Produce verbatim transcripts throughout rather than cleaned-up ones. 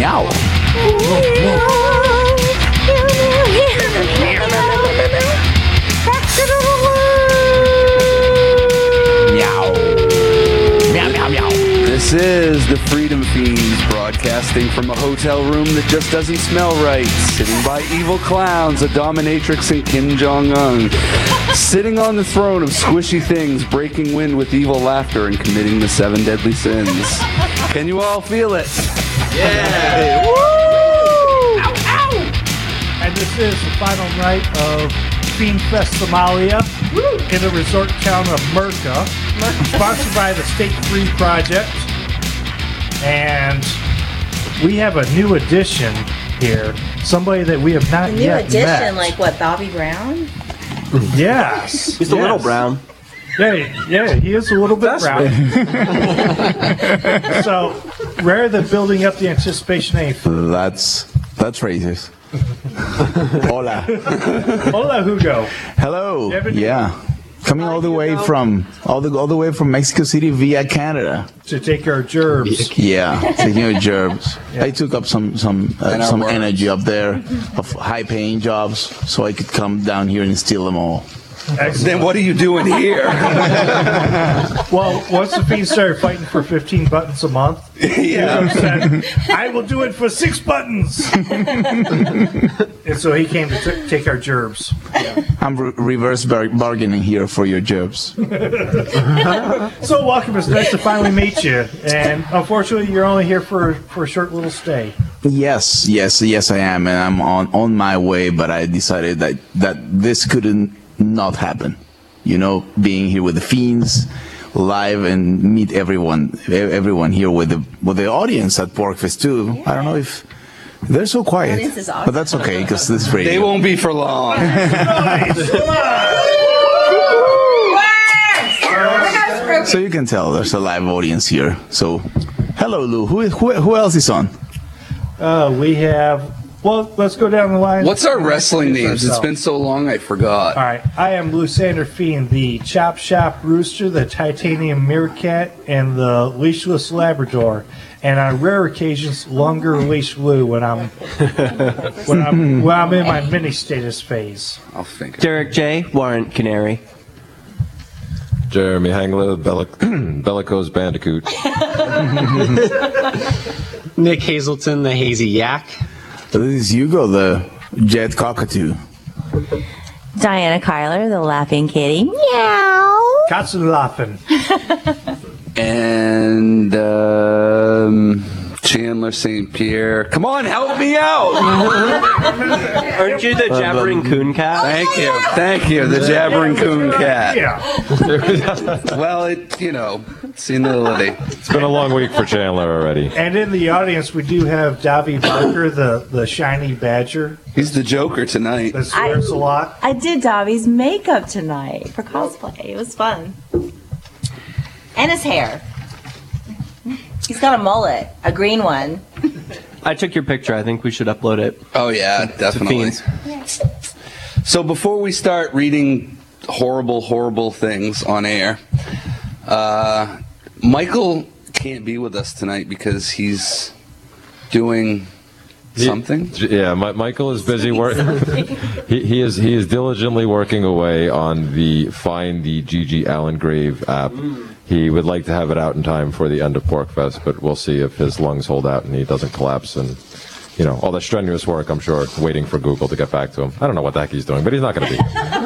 Meow. Meow. Meow, meow, meow. This is the Freedom Fiends broadcasting from a hotel room that just doesn't smell right. Sitting by evil clowns, a dominatrix and Kim Jong-un. Sitting on the throne of squishy things, breaking wind with evil laughter and committing the seven deadly sins. Can you all feel it? Yeah! Woo! Ow, ow! And this is the final night of Fiend Fest Somalia Woo! In the resort town of Merca, sponsored by the State Free Project. And we have a new addition here, somebody that we have not A new yet addition, met. like what, Bobby Brown? Yes. He's a yes. little brown. Yeah, yeah, he is a little bit That's brown. So, rather than building up the anticipation, hey, That's that's racist. Hola. hola, Hugo. Hello. Devin, Yeah. Coming all the way Hugo. from all the all the way from Mexico City via Canada. To take our gerbs. Yeah, taking your jobs. I took up some some uh, some energy up there of high paying jobs, so I could come down here and steal them all. Excellent. Then what are you doing here? Well, once the Fiends started fighting for fifteen buttons a month, Yeah. Hugo said, I will do it for six buttons. And so he came to t- take our gerbs. I'm re- reverse bar- bargaining here for your jobs. So welcome, it's nice to finally meet you. And unfortunately, you're only here for, for a short little stay. Yes, yes, yes, I am, and I'm on on my way. But I decided that that this couldn't not happen. You know, being here with the Fiends live and meet everyone, e- everyone here with the with the audience at Porkfest too. I don't know if they're so quiet, Audience is awesome. but that's okay because this radio. They won't be for long. So you can tell there's a live audience here. So, hello, Lou. Who who, who else is on? Uh, we have, well, let's go down the line. What's our wrestling names? It's Ourselves. been so long I forgot. All right, I am Lusander Fiend, the Chop Shop Rooster, the Titanium Meerkat, and the Leashless Labrador. And on rare occasions, longer leash Lou when I'm when I'm when I'm in my mini status phase. I'll think. Derek J. Warrant Canary. Jeremy Hangler, Bellic- Bellicose Bandicoot. Nick Hazelton, the Hazy Yak. This is Hugo, the Jet Cockatoo. Diana Kyler, the Laughing Kitty. Meow. Katsu laughing. And um, Chandler Saint Pierre. Come on, help me out. Aren't you the Jabbering Coon Cat? Thank you. Thank you. The Jabbering Coon Cat. Yeah. Well, it, you know, senility. It's been a long week for Chandler already. And in the audience, we do have Davy Barker, the, the shiny badger He's the Joker tonight. that swears a lot. I did Dobby's makeup tonight for cosplay. It was fun. And his hair. He's got a mullet, a green one. I took your picture. I think we should upload it. Oh, yeah, to definitely. Fiends. So before we start reading horrible, horrible things on air, uh, Michael can't be with us tonight because he's doing something. Yeah, Mi- Michael is busy working. he, he is he is diligently working away on the Find the Gigi Allen Grave app. He would like to have it out in time for the end of Porkfest, but we'll see if his lungs hold out and he doesn't collapse. And you know, all the strenuous work, I'm sure, waiting for Google to get back to him. I don't know what the heck he's doing, but he's not going to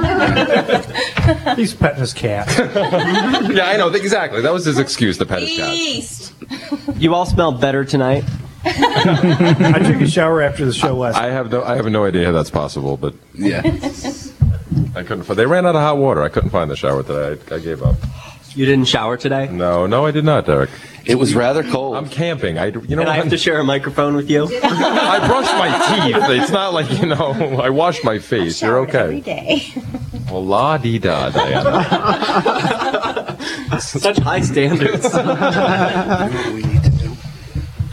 be. He's petting his cat. Yeah, I know exactly. That was his excuse to pet his cat. Beast. You all smell better tonight. I took a shower after the show last I have no I have no idea how that's possible, but Yeah. I couldn't. Find, they ran out of hot water. I couldn't find the shower today. I, I gave up. You didn't shower today? No, no, I did not, Derek. It was rather cold. I'm camping. I, you know, And I what? have to share a microphone with you? I brushed my teeth. It's not like, you know, I washed my face. You're Every okay. day. Well, la di da, Diana. Such high standards. You know what we need to do?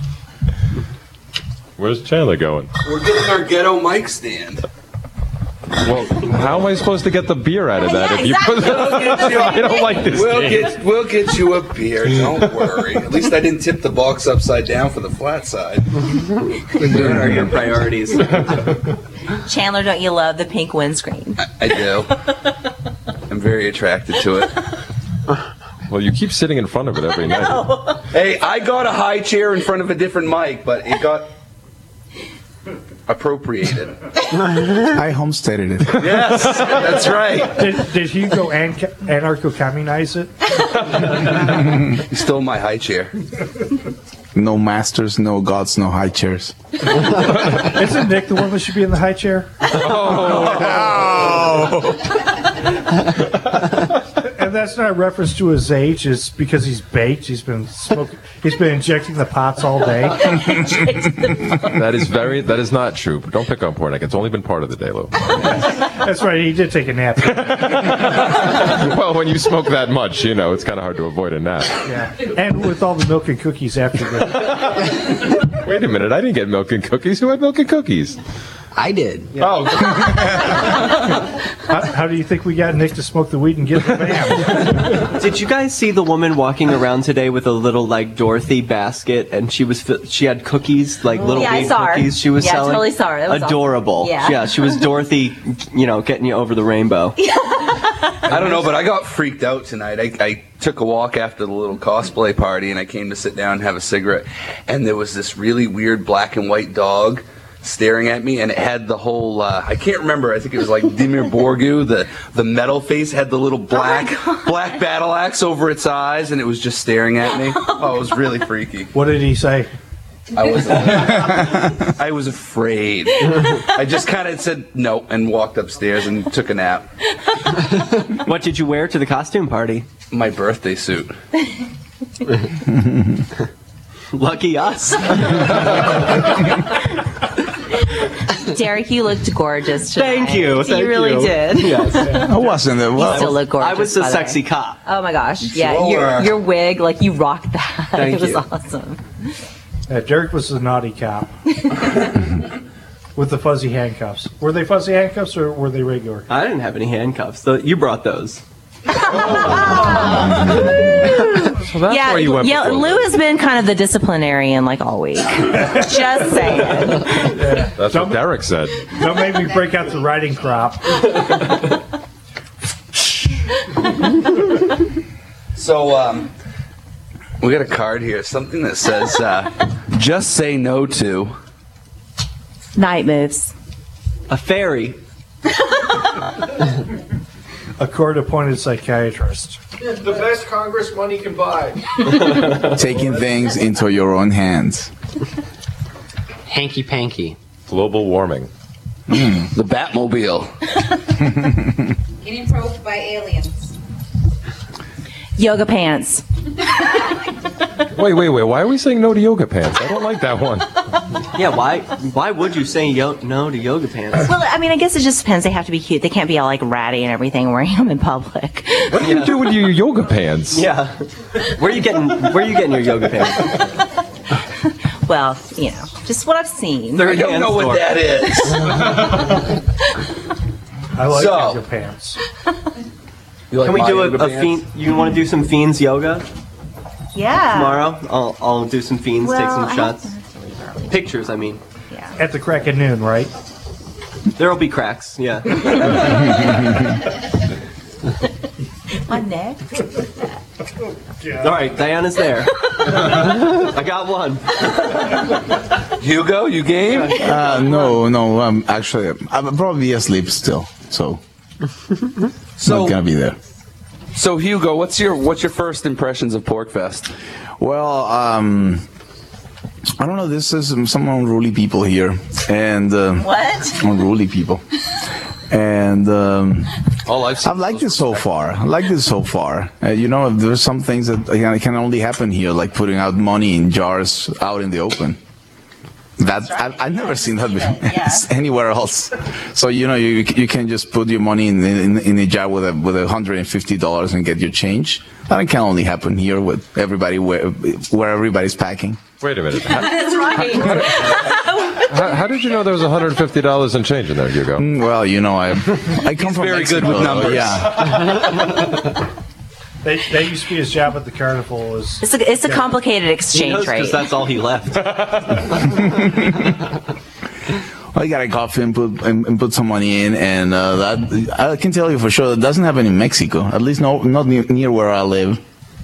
Where's Chandler going? We're getting our ghetto mic stand. Well, how am I supposed to get the beer out of that Yeah, if you put exactly. I don't like this We'll game. get we'll get you a beer. Don't worry. At least I didn't tip the box upside down for the flat side. What are your priorities? Chandler, don't you love the pink windscreen? I do. I'm very attracted to it. Well, you keep sitting in front of it every night. Hey, I got a high chair in front of a different mic, but it got appropriated. I homesteaded it. Yes, that's right. Did, did Hugo an- anarcho-communize it? He stole my high chair. No masters, no gods, no high chairs. Isn't Nick the one that should be in the high chair? And that's not a reference to his age. It's because he's baked. He's been smoking. He's been injecting the pots all day. That is very. That is not true. Don't pick on Pornick. It's only been part of the day, Lou. That's right. He did take a nap. Well, when you smoke that much, you know it's kind of hard to avoid a nap. Yeah. And with all the milk and cookies after the. Wait a minute. I didn't get milk and cookies. Who had milk and cookies? I did. Oh, How, how do you think we got Nick to smoke the weed and get the bam? Did you guys see the woman walking around today with a little like Dorothy basket, and she was fi- she had cookies, like little Yeah, I baby saw her. cookies she was Yeah, I selling? totally saw her. That was Adorable. awesome. Yeah. yeah, she was Dorothy, you know, getting you over the rainbow. I don't know, but I got freaked out tonight. I, I took a walk after the little cosplay party, and I came to sit down and have a cigarette, and there was this really weird black and white dog staring at me, and it had the whole, uh, I can't remember, I think it was like Dimir Borgu, the, the metal face had the little black black battle axe over its eyes, and it was just staring at me. Oh, it was really freaky. What did he say? I was I was afraid. I just kind of said no and walked upstairs and took a nap. What did you wear to the costume party? My birthday suit. Lucky us. Derek, you looked gorgeous tonight. Thank you. Thank you really you. did. Yes. I wasn't there. You Well, still look gorgeous. I was the by the sexy way. cop. Oh my gosh. Yeah, sure your, were. your wig, like you rocked that. Thank it was you. awesome. Uh, Derek was the naughty cop. With the fuzzy handcuffs. Were they fuzzy handcuffs or were they regular? I didn't have any handcuffs. Though you brought those. so that's yeah, where you went. yeah. before. Lou has been kind of the disciplinarian like all week. Just saying. That's what Derek said. Don't make me break out the riding crop. So, um, we got a card here, something that says, uh, just say no to. Night moves. A fairy. A court-appointed psychiatrist. The best Congress money can buy. taking things into your own hands. Hanky panky. Global warming. The Batmobile. Getting probed by aliens. Yoga pants. Wait, wait, wait. Why are we saying no to yoga pants? I don't like that one. Yeah, why why would you say yo- no to yoga pants? Well, I mean, I guess it just depends. They have to be cute. They can't be all like ratty and everything wearing them in public. What do you do with your yoga pants? Yeah. Where are you getting where are you getting your yoga pants? Well, you know, just what I've seen. They're I don't know what that is. I like So- yoga pants. You like Can we my do a, yoga a pants? fiend? You want to do some fiends yoga Yeah. tomorrow? I'll I'll do some fiends, take Well, some I shots, have to leave early. pictures. I mean, Yeah. At the crack of noon, right? there'll be cracks. Yeah. My neck. All right, Diana's there. I got one. Hugo, you game? Uh, no, no. Um, actually, I'm probably asleep still, so So, not gonna be there. so Hugo, what's your what's your first impressions of Porkfest? Well, um, I don't know. This is some, some unruly people here, and uh, What? unruly people, and um, All I've seen I've liked it so far. I like this so far. Uh, you know, there's some things that uh, can only happen here, like putting out money in jars out in the open. That I, I've never seen that before, Yeah. anywhere else. So you know, you you can just put your money in in, in a jar with a with a hundred and fifty dollars and get your change. That can only happen here with everybody where where everybody's packing. Wait a minute. How, That's right. how, how did you know there was one hundred fifty dollars in change in there, Hugo? Mm, Well, you know, I I come from very Mexico, good with numbers. Yeah. They, that used to be his job at the carnival. Is It's a, it's a complicated exchange rate. Because that's all he left. Well, you got a coffee and put and, and put some money in, and uh, that I can tell you for sure that doesn't happen in Mexico. At least no, not near, near where I live.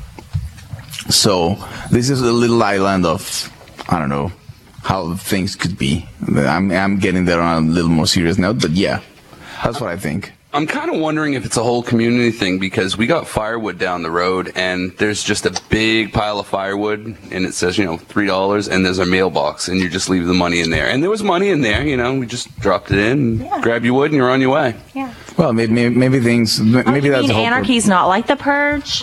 So this is a little island of I don't know how things could be. I'm I'm getting there on a little more serious note, but yeah, that's what I think. I'm kind of wondering if it's a whole community thing because we got firewood down the road and there's just a big pile of firewood and it says, you know, three dollars and there's a mailbox and you just leave the money in there. And there was money in there, you know, we just dropped it in, Yeah. grab your wood and you're on your way. Yeah. Well, maybe maybe, maybe things maybe Oh, you that's mean the whole anarchy's not like the purge?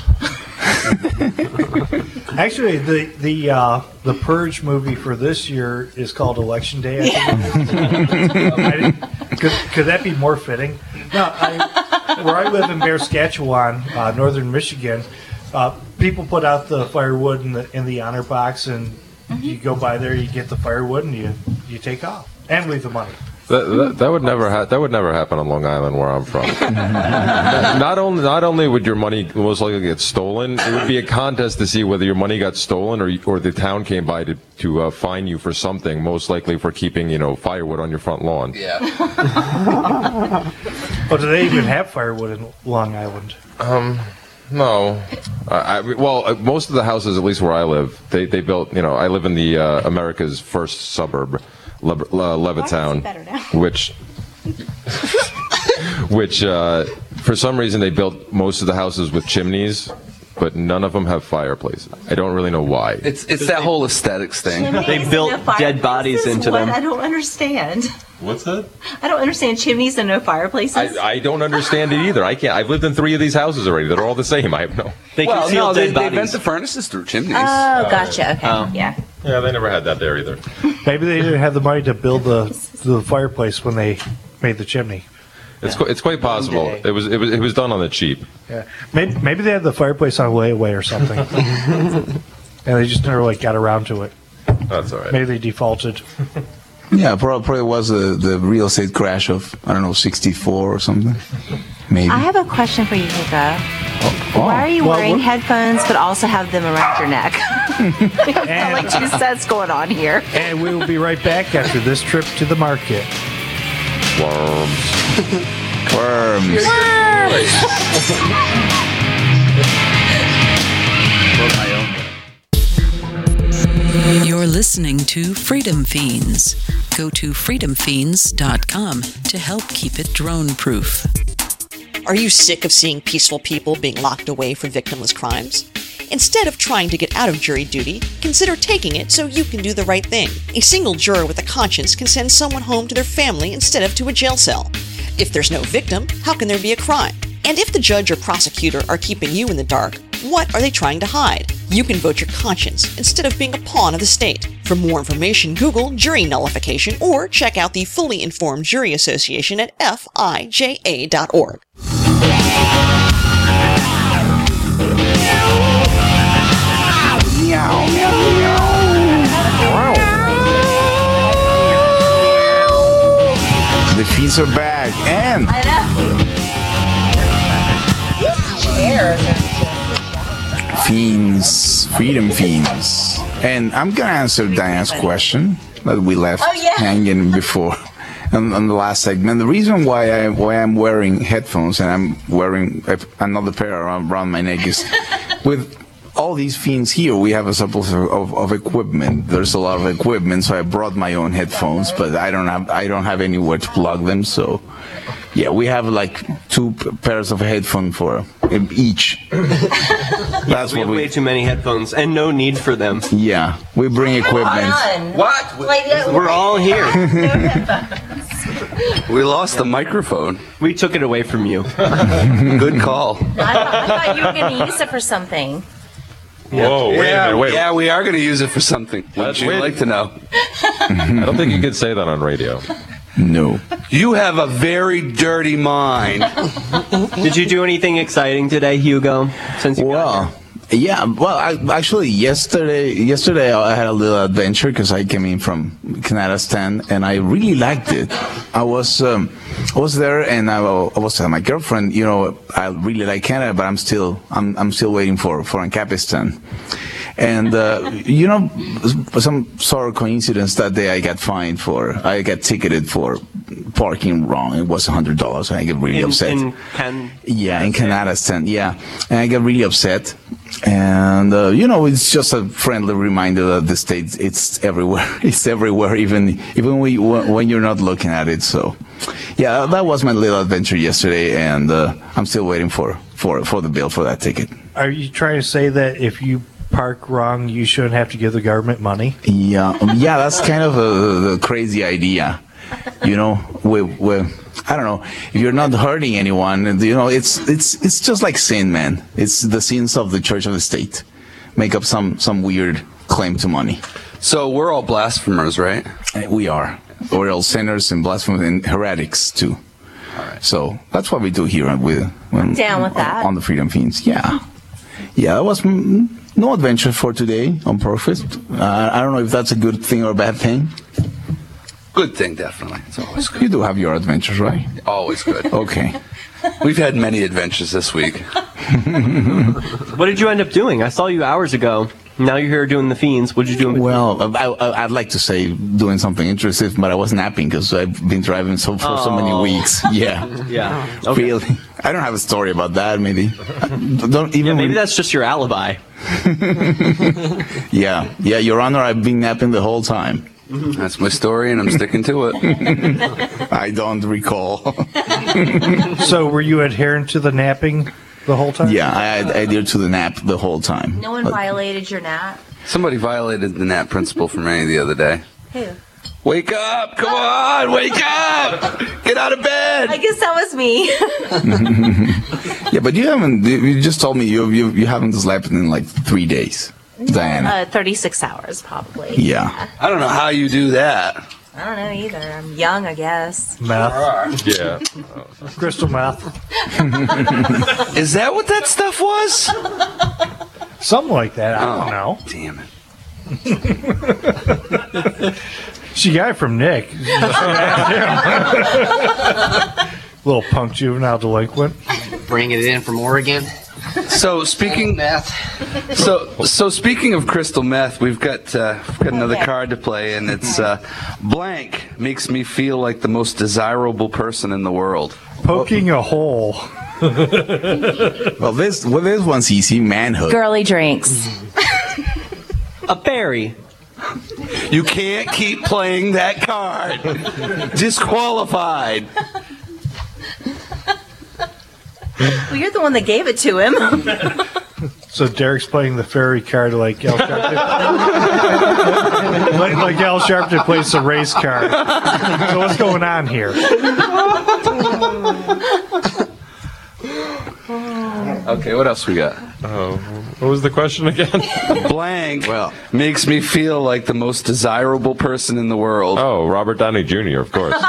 actually the the uh, the Purge movie for this year is called Election Day. I think. could, could that be more fitting? No, I, where I live in Bear, Saskatchewan, uh, northern Michigan, uh, people put out the firewood in the in the honor box, and you go by there, you get the firewood, and you you take off and leave the money. That, that, that would never ha- that would never happen on Long Island, where I'm from. not only not only would your money most likely get stolen, it would be a contest to see whether your money got stolen or or the town came by to to uh, fine you for something. Most likely for keeping you know firewood on your front lawn. Yeah. Oh, do they even have firewood in Long Island? Um, no. Uh, I, well, uh, most of the houses, at least where I live, they they built. You know, I live in the uh, America's first suburb. Le- Le- Levittown, which, which uh, for some reason they built most of the houses with chimneys, but none of them have fireplaces. I don't really know why. It's it's that whole aesthetics thing. Chimneys They and built no fireplaces? dead bodies into What? them. I don't understand. What's that? I don't understand chimneys and no fireplaces. I, I don't understand it either. I can't. I've lived in three of these houses already. They're all the same. I have no. They Well, conceal no, they, dead they vent bodies. the furnaces through chimneys. Oh, gotcha. Okay. Oh. Yeah. Yeah, they never had that there either. Maybe they didn't have the money to build the the fireplace when they made the chimney. It's qu- it's quite possible. day. It was it was it was done on the cheap. Yeah, maybe, maybe they had the fireplace on layaway or something, and they just never like got around to it. That's all right. Maybe they defaulted. Yeah, probably, probably was the, the real estate crash of, I don't know, sixty-four or something. Maybe. I have a question for you, Hugo. Why are you Well, wearing we're- headphones but also have them around your neck? And, like two sets going on here. and we will be right back after this trip to the market. Worms. Worms. You're listening to Freedom Fiends. Go to freedom fiends dot com to help keep it drone-proof. Are you sick of seeing peaceful people being locked away for victimless crimes? Instead of trying to get out of jury duty, consider taking it so you can do the right thing. A single juror with a conscience can send someone home to their family instead of to a jail cell. If there's no victim, how can there be a crime? And if the judge or prosecutor are keeping you in the dark, what are they trying to hide? You can vote your conscience instead of being a pawn of the state. For more information, Google jury nullification or check out the Fully Informed Jury Association at F I J A dot org. The fees are back, and I know. Fiends, Freedom Fiends. And I'm going to answer Diane's question that we left Oh, yeah. hanging before on, on the last segment. The reason why, I, why I'm wearing headphones and I'm wearing a, another pair around, around my neck is with all these fiends here, we have a surplus of, of, of equipment. There's a lot of equipment, so I brought my own headphones, but I don't have I don't have anywhere to plug them. So, yeah, we have like two p- pairs of headphones for each. That's We what have way we. too many headphones and no need for them. Yeah, we bring equipment. What? Like, yeah, We're all here. We lost the microphone. We took it away from you. Good call. I, thought, I thought you were going to use it for something. Whoa, wait a yeah, minute, wait. yeah, we are going to use it for something. Would you wait. like to know? I don't think you could say that on radio. No. You have a very dirty mind. Did you do anything exciting today, Hugo? Since you got Well, here? yeah. Well, I, actually, yesterday, yesterday I had a little adventure because I came in from Canadistan and I really liked it. I was, um, I was there and I, I was telling my girlfriend, you know, I really like Canada, but I'm still, I'm, I'm still waiting for for Ancapistan. And, uh, you know, some sort of coincidence that day I got fined for, I got ticketed for parking wrong. It was one hundred dollars and I get really in, upset. in Can- Yeah, in Canadistan, yeah. And I got really upset. And, uh, you know, it's just a friendly reminder that the States, it's everywhere. It's everywhere, even even we, when you're not looking at it. So, yeah, that was my little adventure yesterday. And uh, I'm still waiting for, for, for the bill for that ticket. Are you trying to say that if you park wrong, you shouldn't have to give the government money? Yeah, um, yeah, that's kind of a, a crazy idea. You know, we, we, I don't know. If you're not hurting anyone, you know, it's it's it's just like sin, man. It's the sins of the Church of the State. Make up some some weird claim to money. So we're all blasphemers, right? We are. We're all sinners and blasphemers and heretics too. All right. So that's what we do here with when, Down with that. on the Freedom Fiends. Yeah, yeah. That was. Mm, no adventure for today on purpose. Uh, I don't know if that's a good thing or a bad thing. Good thing, definitely. It's always good. You do have your adventures, right? Always good. Okay. We've had many adventures this week. What did you end up doing? I saw you hours ago. Now you're here doing the Fiends. What did you do? In well, I, I, I'd like to say doing something interesting, but I was napping because I've been driving so for oh. so many weeks. Yeah. Yeah. Okay. Really. I don't have a story about that. Maybe. Don't even. Yeah, maybe that's just your alibi. yeah. Yeah, Your Honor. I've been napping the whole time. Mm-hmm. That's my story, and I'm sticking to it. I don't recall. So, were you adherent to the napping the whole time? Yeah, I, I adhered to the nap the whole time. No one but, violated your nap? Somebody violated the nap principle for me the other day. Who? Wake up! Come on! Wake up! Get out of bed! I guess that was me. Yeah, but you haven't. You just told me you you, you haven't slept in like three days, Diana. Uh, thirty-six hours, probably. Yeah. I don't know how you do that. I don't know either. I'm young, I guess. Meth. Yeah. Crystal meth. Is that what that stuff was? Something like that. I oh, don't know. Damn it. She got it from Nick. Little punk juvenile delinquent. Bringing it in from Oregon. So speaking meth. So so speaking of crystal meth, we've got uh, we've got another Okay. card to play, and it's uh, blank makes me feel like the most desirable person in the world. Poking a hole. Well, this well this one's easy. Manhood. Girly drinks. A berry. You can't keep playing that card. Disqualified. Well, you're the one that gave it to him. So Derek's playing the fairy card like Al Sharpton. like, like Al Sharpton plays the race card. So what's going on here? Okay, what else we got? Oh, what was the question again? Blank well, makes me feel like the most desirable person in the world. Oh, Robert Downey Junior, of course.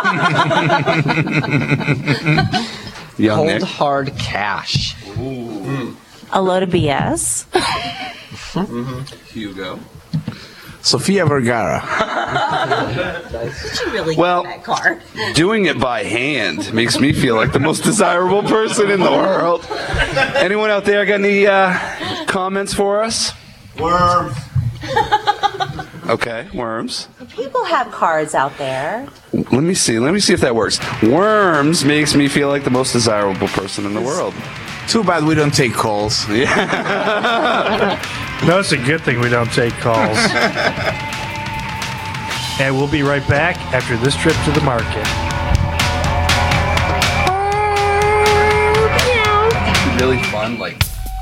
Young Cold Nick. hard cash. A load of B S. Hugo. Sofia Vergara. Did you really Well, get that card? Doing it by hand makes me feel like the most desirable person in the world. Anyone out there got any uh, comments for us? Worms. Okay, worms. People have cards out there. Let me see. Let me see if that works. Worms makes me feel like the most desirable person in the world. Too bad we don't take calls. Yeah. No, it's a good thing we don't take calls. And we'll be right back after this trip to the market. Really fun, like.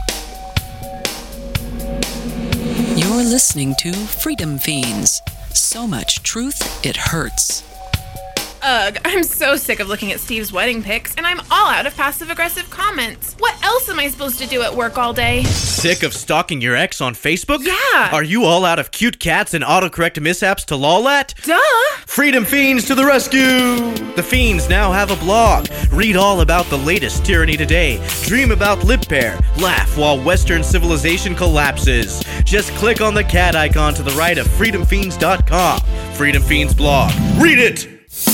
You're listening to Freedom Fiends. So much truth, it hurts. Ugh, I'm so sick of looking at Steve's wedding pics, and I'm all out of passive-aggressive comments. What else am I supposed to do at work all day? Sick of stalking your ex on Facebook? Yeah. Are you all out of cute cats and autocorrect mishaps to lol at? Duh. Freedom Fiends to the rescue! The Fiends now have a blog. Read all about the latest tyranny today. Dream about lip pair. Laugh while Western civilization collapses. Just click on the cat icon to the right of freedom fiends dot com. Freedom Fiends blog. Read it!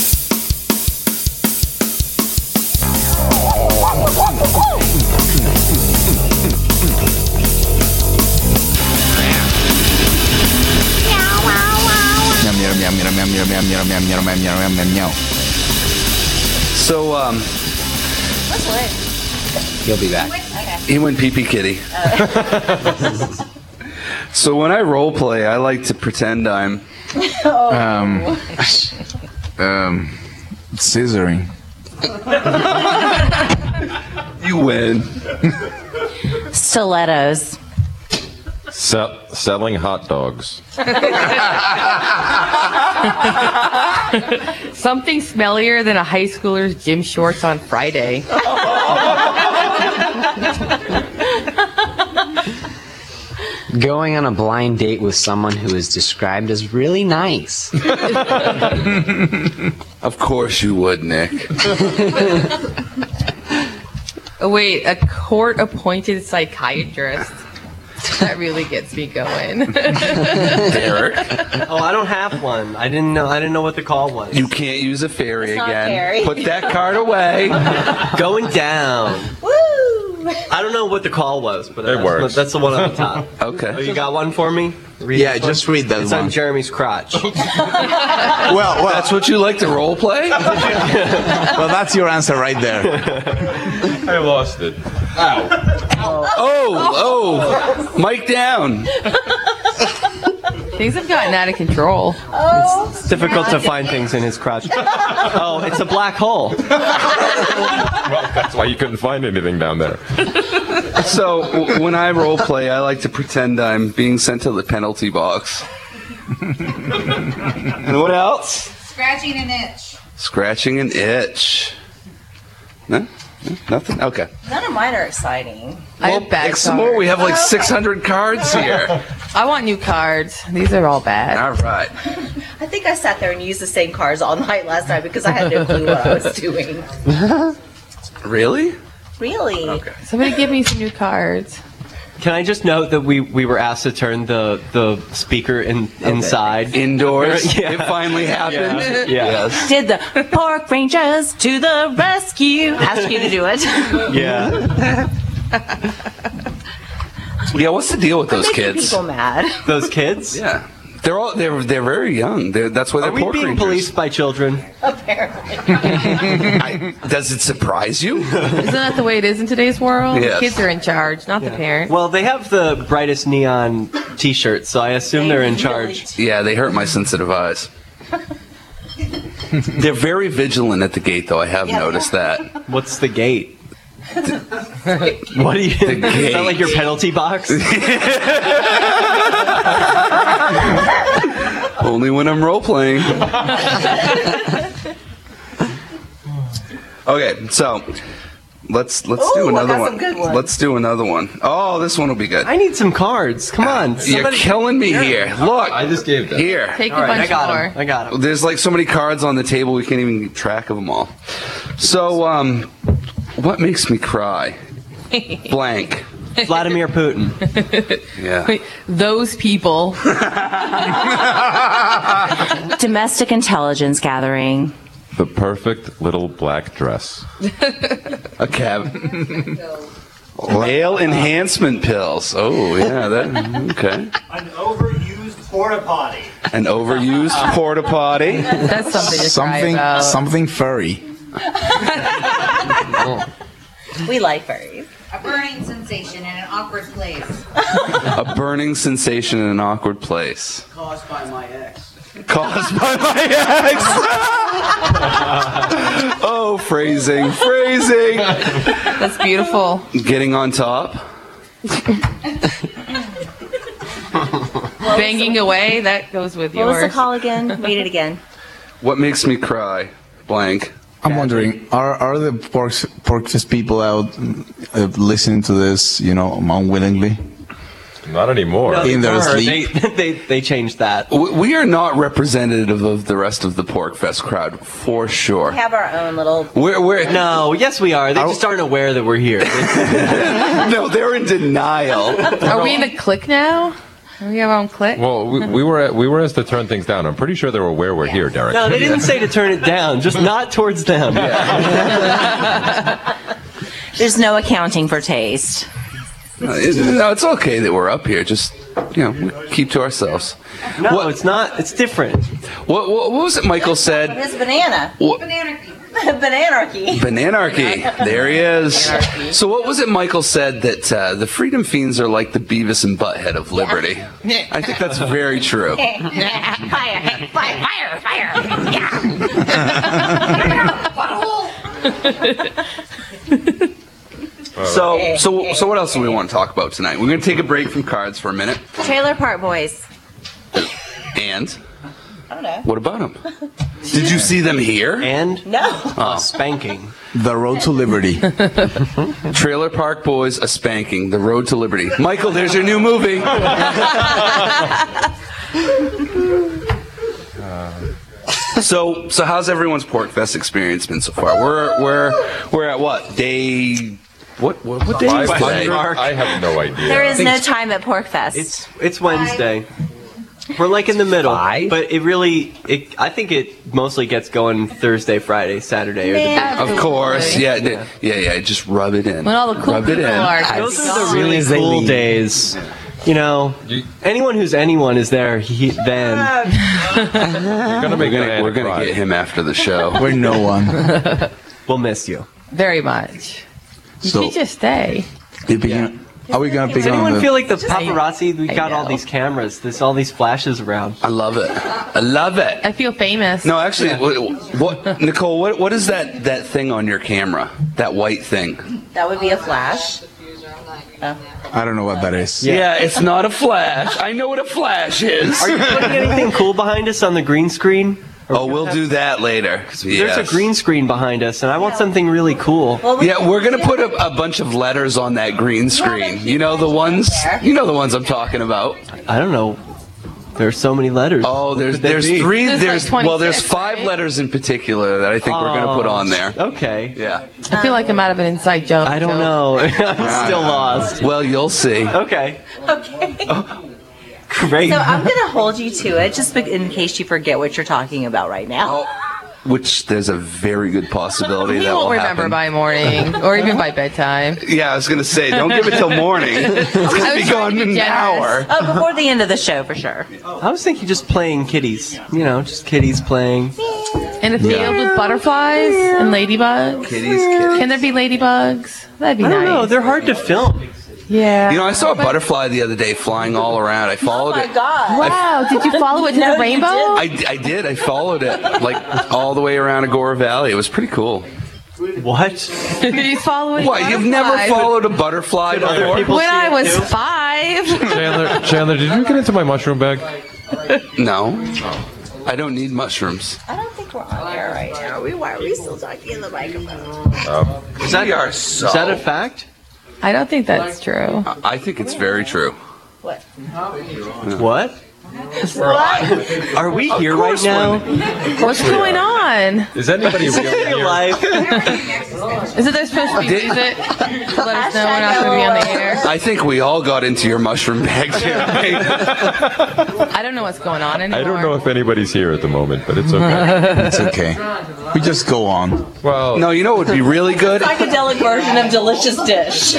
So, um, Let's wait. He'll be back. he went pee-pee kitty. So when I role play, I like to pretend I'm Um, um, scissoring. You win. Stilettos. Sell, selling hot dogs. Something smellier than a high schooler's gym shorts on Friday. Going on a blind date with someone who is described as really nice. Of course you would, Nick. Oh, wait, a court-appointed psychiatrist. That really gets me going. Derek? Oh, I don't have one. I didn't know. I didn't know what the call was. You can't use a fairy It's not again. fairy. Put that card away. Going down. Woo! I don't know what the call was, but It that's, works. that's the one on the top. Oh, Okay. you got one for me? Read Yeah, this one? just read that It's one. on Jeremy's crotch. Well, well, That's what you like to role play? well, that's your answer right there. I lost it. Oh, oh, Mike down. Things have gotten out of control. It's difficult to find things in his crotch. Oh, it's a black hole. Well, that's why you couldn't find anything down there. So w- when I role play, I like to pretend I'm being sent to the penalty box. And what else? Scratching an itch. Scratching an itch. No? No? Nothing? Okay. None of mine are exciting. I have bad Pick some more. We have like six hundred cards here. I want new cards. These are all bad. All right. I think I sat there and used the same cards all night last night because I had no clue what I was doing. Really? Really? Okay. Somebody give me some new cards. Can I just note that we, we were asked to turn the, the speaker in, inside? Indoors? Yeah. It finally happened? Yeah. Yeah. Yes. Did the pork rangers to the rescue? Ask you to do it. Yeah. Yeah, what's the deal with those Making kids? people mad. Those kids? Yeah. They're all they're they're very young. They're, that's why they're Are we pork being rangers. policed by children? Apparently. I, does it surprise you? Isn't that the way it is in today's world? Yes. The kids are in charge, not the parents. Well, they have the brightest neon T-shirts, so I assume they're in charge. Yeah, they hurt my sensitive eyes. They're very vigilant at the gate, though. I have Yeah, noticed yeah. that. What's the gate? What do you? The Is that gate. like your penalty box? Only when I'm role playing. Okay, so let's let's Ooh, do I another got one. some good ones. Let's do another one. Oh, this one will be good. I need some cards. Come on. You're somebody- killing me here. Look, I just gave that. here. Take All a right, bunch I got more. him. I got him. There's like so many cards on the table we can't even keep track of them all. So, um, what makes me cry? Blank. Vladimir Putin. Yeah. Wait, those people. Domestic intelligence gathering. The perfect little black dress. A cab. Male enhancement pills. Oh, yeah. That okay. An overused porta potty. An overused porta potty. That's something to cry Something, about. something furry. We like furries. A burning sensation in an awkward place. A burning sensation in an awkward place. Caused by my ex. Caused by my ex. Oh, phrasing, phrasing. That's beautiful. Getting on top. Banging away, that goes with What was yours. the call again? Read it again. What makes me cry? blank. I'm wondering, are are the pork porkfest people out uh, listening to this, you know, unwillingly? Not anymore. No, In their they, sleep? they, they, they changed that. We we are not representative of the rest of the Porkfest crowd, for sure. We have our own little. We're, we're No, yes we are. They just aren't aware that we're here. no, they're in denial. Are we in the clique now? We have our own clique? Well, we, we were at, we were asked to turn things down. I'm pretty sure they were aware we're here, Derek. No, they didn't say to turn it down, just not towards them. There's no accounting for taste. No, it's, no, it's okay that we're up here. Just, you know, we keep to ourselves. No, What- it's not. It's different. What, what, what was it Michael said? His banana. What- Bananarchy. Bananarchy. Bananarchy. There he is. So what was it Michael said that uh, the Freedom Fiends are like the Beavis and Butthead of Liberty? I think that's very true. Fire, fire, fire, fire. So, so, so what else do we want to talk about tonight? We're going to take a break from cards for a minute. Trailer Park Boys. And I don't know. what about them? Did you see them here? And No. Oh. spanking. The Road to Liberty. Trailer Park Boys, a spanking. The Road to Liberty. Michael, there's your new movie. So, so how's everyone's Porkfest experience been so far? We're we're we're at what day? What what, what day is I, today? I have no idea. There is no time at Porkfest. It's it's Wednesday. We're like in the middle, Five? but it really, it, I think it mostly gets going Thursday, Friday, Saturday, or the Man. Of course, yeah, yeah, yeah, yeah. Just rub it in. When all the cool rub it people in. are. Those are As the really soon as they cool leave. days. You know, You- anyone who's anyone is there he, then. You're gonna We're make gonna Diana we're gonna cry. get him after the show. We're no one. We'll miss you. Very much. You So- should just stay. You begin- Are we gonna Does pick on anyone the? feel like the paparazzi? We I got all know. these cameras. There's all these flashes around. I love it. I love it. I feel famous. No, actually, what, what Nicole? What what is that that thing on your camera? That white thing? That would be a flash. Oh. I don't know what that is. Yeah, it's not a flash. I know what a flash is. Are you putting anything cool behind us on the green screen? Oh, we'll do that later. There's Yes. a green screen behind us, and I want something really cool. Well, we- Yeah, we're gonna put a, a bunch of letters on that green screen. You know the ones. You know the ones I'm talking about. I don't know. There's so many letters. Oh, there's Could they there's be? three. There's There's like well, there's twenty-six, five right? letters in particular that I think we're gonna put on there. Okay. Yeah. I feel like I'm out of an inside joke. I don't know. I'm still lost. Well, you'll see. Okay. Okay. Great. So I'm gonna hold you to it, just be- in case you forget what you're talking about right now. Which there's a very good possibility He that won't will remember happen. by morning or even by bedtime. Yeah, I was gonna say, don't give it till morning. It's I gonna was be trying gone to in be an generous. hour. Oh, before the end of the show, for sure. I was thinking just playing kitties. You know, just kitties playing. In a field with butterflies and ladybugs. Kitties, kitties. Can there be ladybugs? That'd be I don't nice. know. They're hard to film. Yeah. You know, I saw a butterfly the other day flying all around. I followed Oh my it. God. Wow, did you follow it to No, the you rainbow? I, I did. I followed it like all the way around Agora Valley. It was pretty cool. What? Did you follow it? What? You've never followed a butterfly Did other before? people When see I it was too? five. Chandler, Chandler, did you get into my mushroom bag? No. I don't need mushrooms. I don't think we're on air right now. We, why are we still talking in the microphone? Is that, we are so. Is that a fact? I don't think that's true. I think it's very true. What? What? What? Are we here right now? What's going on? Is anybody Is it really real here? life? Is it there's supposed to be Did- music to let us know we're not going to be on the air? I think we all got into your mushroom bag tonight. I don't know what's going on anymore. I don't know if anybody's here at the moment, but it's okay. It's okay. We just go on. Well, No, you know what would be really good? Psychedelic version of Delicious Dish.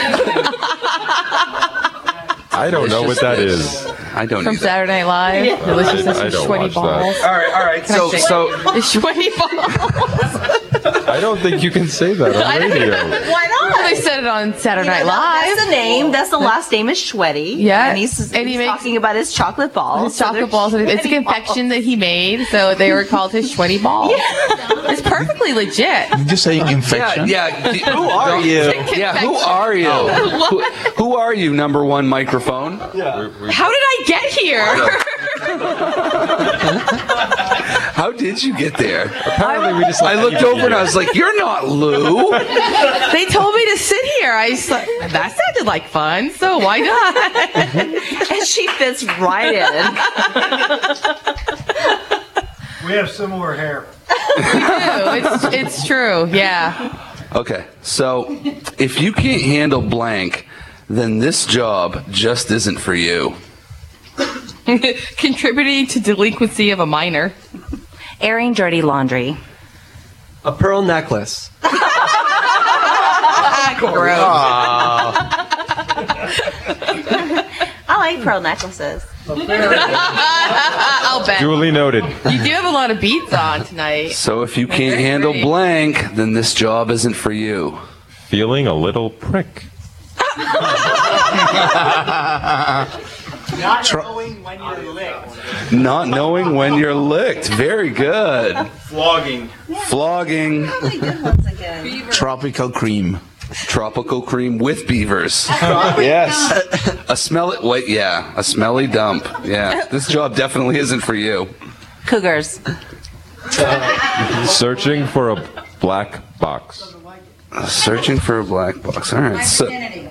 I don't know what that is. I don't From either. Saturday Night Live. Deliciousness I and don't sweaty watch balls. All right, all right. So, so The sweaty balls. I don't think you can say that on radio. Why not? They said said it on Saturday Night Yeah, Live. That's the name. That's the last name is Schwetty. Yeah. And he's, And he he's makes- talking about his chocolate balls. His chocolate balls. It's a confection that he made, so they were called his sweaty balls. It's perfectly legit. Did you say infection? Yeah, yeah. Who are you? Yeah, who are you? Who, who are you, number one microphone? How did I get here? How did you get there? Apparently, we just. I looked over and I was like, "You're not Lou." They told me to sit here. I just thought, that sounded like fun, so why not? And she fits right in. We have similar hair. We do. It's, it's true, yeah. Okay, so if you can't handle blank, then this job just isn't for you. Contributing to delinquency of a minor. Airing dirty laundry. A pearl necklace. Gross. I like pearl necklaces. I'll bet. Duly noted. You do have a lot of beads on tonight. So if you can't Very handle pretty. blank, then this job isn't for you. Feeling a little prick. Not knowing when you're licked. Not knowing when you're licked. Very good. Flogging. Flogging. Tropical cream. Tropical cream with beavers. Yes. A smell wait, yeah, a smelly dump. Yeah. This job definitely isn't for you. Cougars. Searching for a black box. Searching for a black box. All right. So,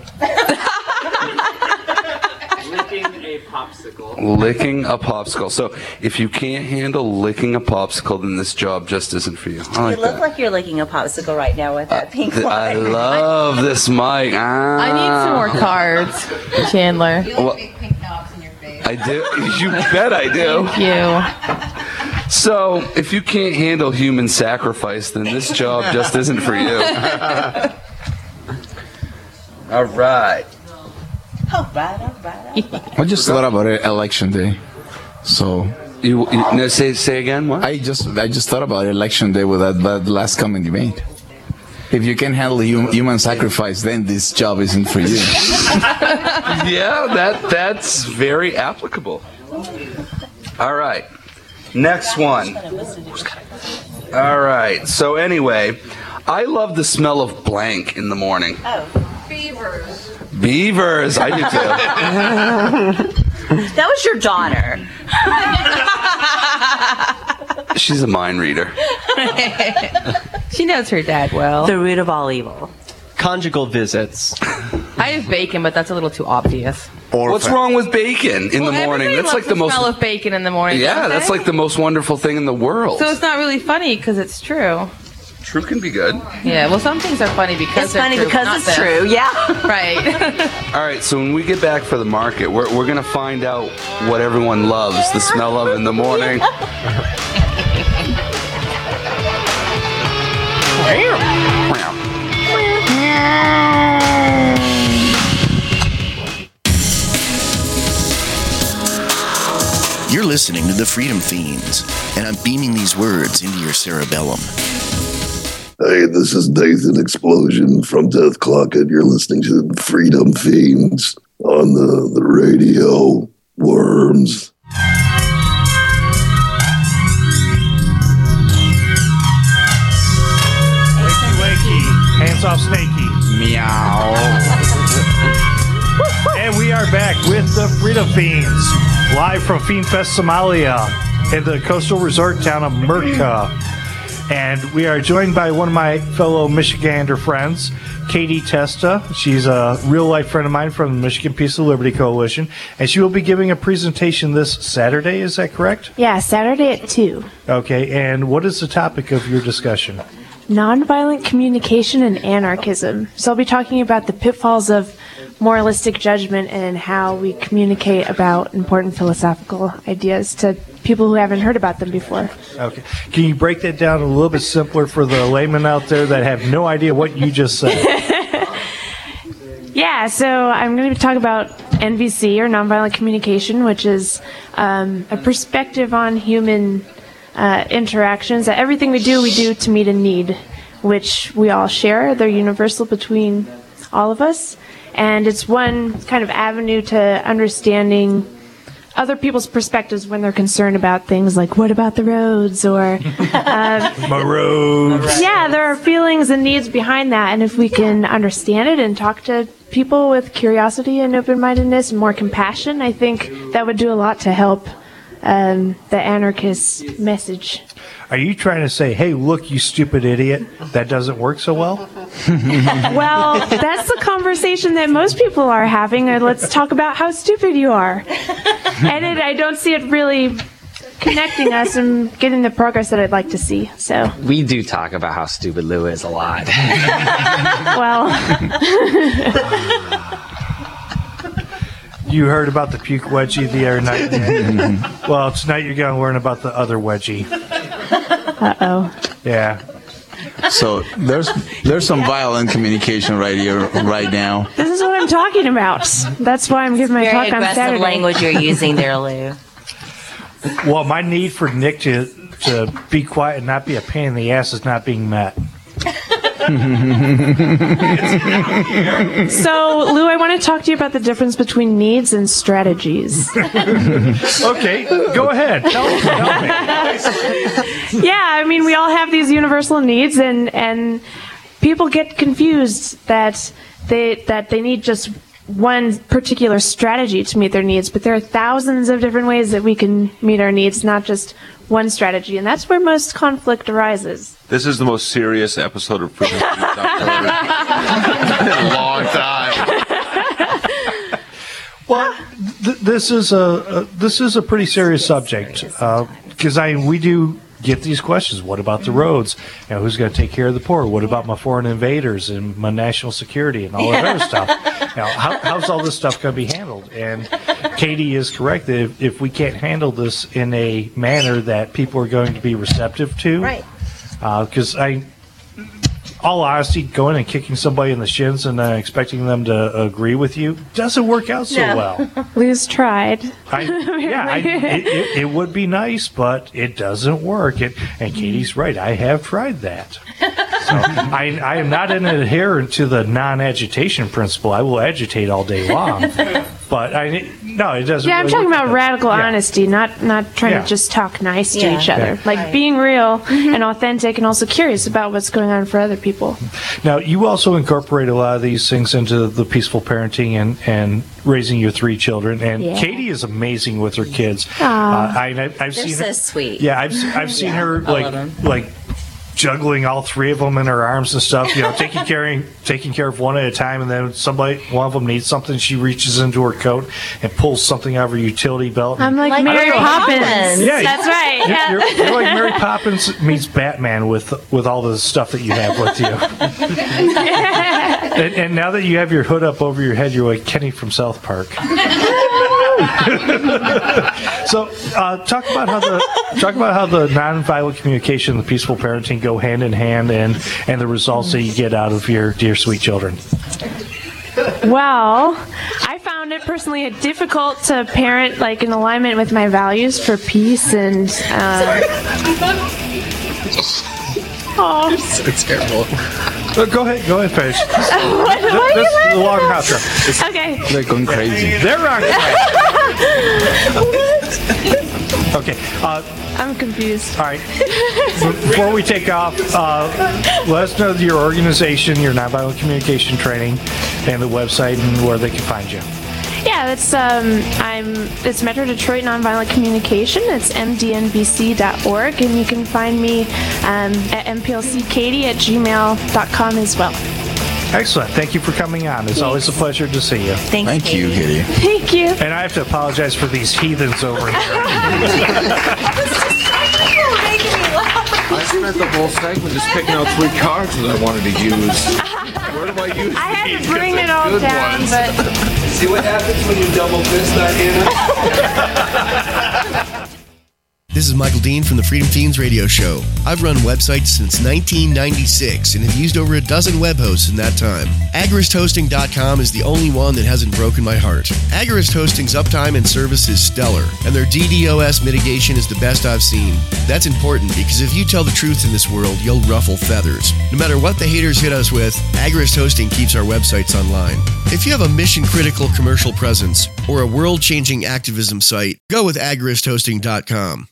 Licking a popsicle. licking a popsicle. So if you can't handle licking a popsicle, then this job just isn't for you. I You like look that. like you're licking a popsicle right now with that pink Th- I one. love this mic. Ah. I need some more cards, Chandler. Well, I do. You bet I do. Thank you. So, if you can't handle human sacrifice, then this job just isn't for you. All right. All right, all right. I just thought about it election day. So you, you no, say say again. What? I just I just thought about election day with that, that last comment you made. If you can handle hum, human sacrifice, then this job isn't for you. Yeah, that that's very applicable. All right. Next one. All right. So anyway, I love the smell of blank in the morning. Oh. Beavers. Beavers. I do too. That was your daughter. She's a mind reader. She knows her dad well. The root of all evil. Conjugal visits. I have bacon, but that's a little too obvious. What's wrong with bacon in Well, the morning? everybody That's loves like the most. smell of bacon in the morning. Yeah, don't that's they? like the most wonderful thing in the world. So it's not really funny because it's true. True can be good. Yeah, well, some things are funny because It's they're funny true, because not it's this. true. Yeah. Right. All right, so when we get back for the market, we're, we're going to find out what everyone loves the smell of in the morning. You're listening to the Freedom Fiends, and I'm beaming these words into your cerebellum. Hey, this is Nathan Explosion from Death Clock, and you're listening to Freedom Fiends on the, the radio. Worms. Wakey, wakey. Hands off Snakey. Meow. And we are back with the Freedom Fiends, live from Fiend Fest Somalia in the coastal resort town of Merca. And we are joined by one of my fellow Michigander friends, Katie Testa. She's a real-life friend of mine from the Michigan Peace and Liberty Coalition, and she will be giving a presentation this Saturday, is that correct? Yeah, Saturday at two. Okay, and what is the topic of your discussion? Nonviolent communication and anarchism. So I'll be talking about the pitfalls of moralistic judgment and how we communicate about important philosophical ideas to people who haven't heard about them before. Okay. Can you break that down a little bit simpler for the laymen out there that have no idea what you just said? Yeah, so I'm going to be talking about N V C, or nonviolent communication, which is um, a perspective on human uh, interactions. That everything we do, we do to meet a need, which we all share. They're universal between all of us. And it's one kind of avenue to understanding other people's perspectives when they're concerned about things like, what about the roads? Or, uh, My roads. yeah, there are feelings and needs behind that. And if we can understand it and talk to people with curiosity and open-mindedness and more compassion, I think that would do a lot to help um, the anarchist message. Are you trying to say, hey, look, you stupid idiot, that doesn't work so well? Well, that's the conversation that most people are having. Or let's talk about how stupid you are. And it, I don't see it really connecting us and getting the progress that I'd like to see. So We do talk about how stupid Lou is a lot. well, You heard about the puke wedgie the other night. Well, tonight you're going to learn about the other wedgie. uh-oh. Yeah. So there's there's some violent communication right here, right now. This is what I'm talking about. That's why I'm giving my Very talk on aggressive Saturday. language you're using there, Lou. Well, my need for Nick to, to be quiet and not be a pain in the ass is not being met. So, Lou, I want to talk to you about the difference between needs and strategies. Okay, go ahead. Tell, tell me. Yeah, I mean, we all have these universal needs, and and people get confused that they that they need just one particular strategy to meet their needs, but there are thousands of different ways that we can meet our needs, not just one strategy, and that's where most conflict arises. This is the most serious episode of Freedom Feeds I've heard in a long time. Well, th- this is a, a this is a pretty serious subject because I we do get these questions. What about the roads? You know, who's going to take care of the poor? What about my foreign invaders and my national security and all that other stuff? You know, how, how's all this stuff going to be handled? And Katie is correct that if, if we can't handle this in a manner that people are going to be receptive to, Right. Because uh, I, all honesty, going and kicking somebody in the shins and uh, expecting them to agree with you doesn't work out so No. well. Lou's tried. I, yeah, I, it, it, it would be nice, but it doesn't work. It, and Katie's right. I have tried that. So I, I am not an adherent to the non-agitation principle. I will agitate all day long. But I no, it doesn't. Yeah, I'm really talking work about that way. radical Yeah. honesty, not not trying Yeah. to just talk nice to Yeah. each other. Yeah. Like Right. being real and authentic and also curious about what's going on for other people. Now, you also incorporate a lot of these things into the peaceful parenting and, and raising your three children. And Yeah. Katie is amazing with her kids. Aw. Uh, I, I've They're seen so her. sweet. Yeah, I've I've seen Yeah, her I like love 'em. like juggling all three of them in her arms and stuff. You know, taking care taking care of one at a time, and then somebody one of them needs something, she reaches into her coat and pulls something out of her utility belt. I'm like, Like Mary Mary Poppins. Poppins. Yeah, That's right. You're, Yeah. you're, you're like Mary Poppins meets Batman with with all the stuff that you have with you. and, and now that you have your hood up over your head, you're like Kenny from South Park. So, uh, talk about how the talk about how the nonviolent communication, and the peaceful parenting go hand in hand, and and the results that you get out of your dear sweet children. Well, I found it personally difficult to parent like in alignment with my values for peace and. Uh, oh. So terrible. Uh, go ahead, go ahead, finish. What, Th- what are this you is the long laughing outro. about? Okay. They're going crazy. They're on Okay. Uh, I'm confused. all right. Before we take off, uh, let us know your organization, your nonviolent communication training, and the website and where they can find you. Yeah, it's um, I'm it's Metro Detroit Nonviolent Communication. It's m d n b c dot org, and you can find me um, at m p l c katie at gmail dot com as well. Excellent. Thank you for coming on. It's always a pleasure to see you. Thanks, Thank you, Katie. Kitty. Thank you. And I have to apologize for these heathens over here. I spent the whole segment just picking out three cards that I wanted to use. Where do I use I had these? to bring 'Cause it they're all good down, ones. but See what happens when you double fist that, Hannah? This this is Michael Dean from the Freedom Fiends radio show. I've run websites since nineteen ninety-six and have used over a dozen web hosts in that time. Agorist Hosting dot com is the only one that hasn't broken my heart. Agorist Hosting's uptime and service is stellar, and their D DoS mitigation is the best I've seen. That's important because if you tell the truth in this world, you'll ruffle feathers. No matter what the haters hit us with, Agorist Hosting keeps our websites online. If you have a mission-critical commercial presence or a world-changing activism site, go with Agorist Hosting dot com.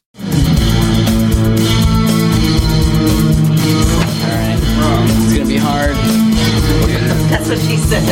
Alright, it's gonna be hard. That's what she said.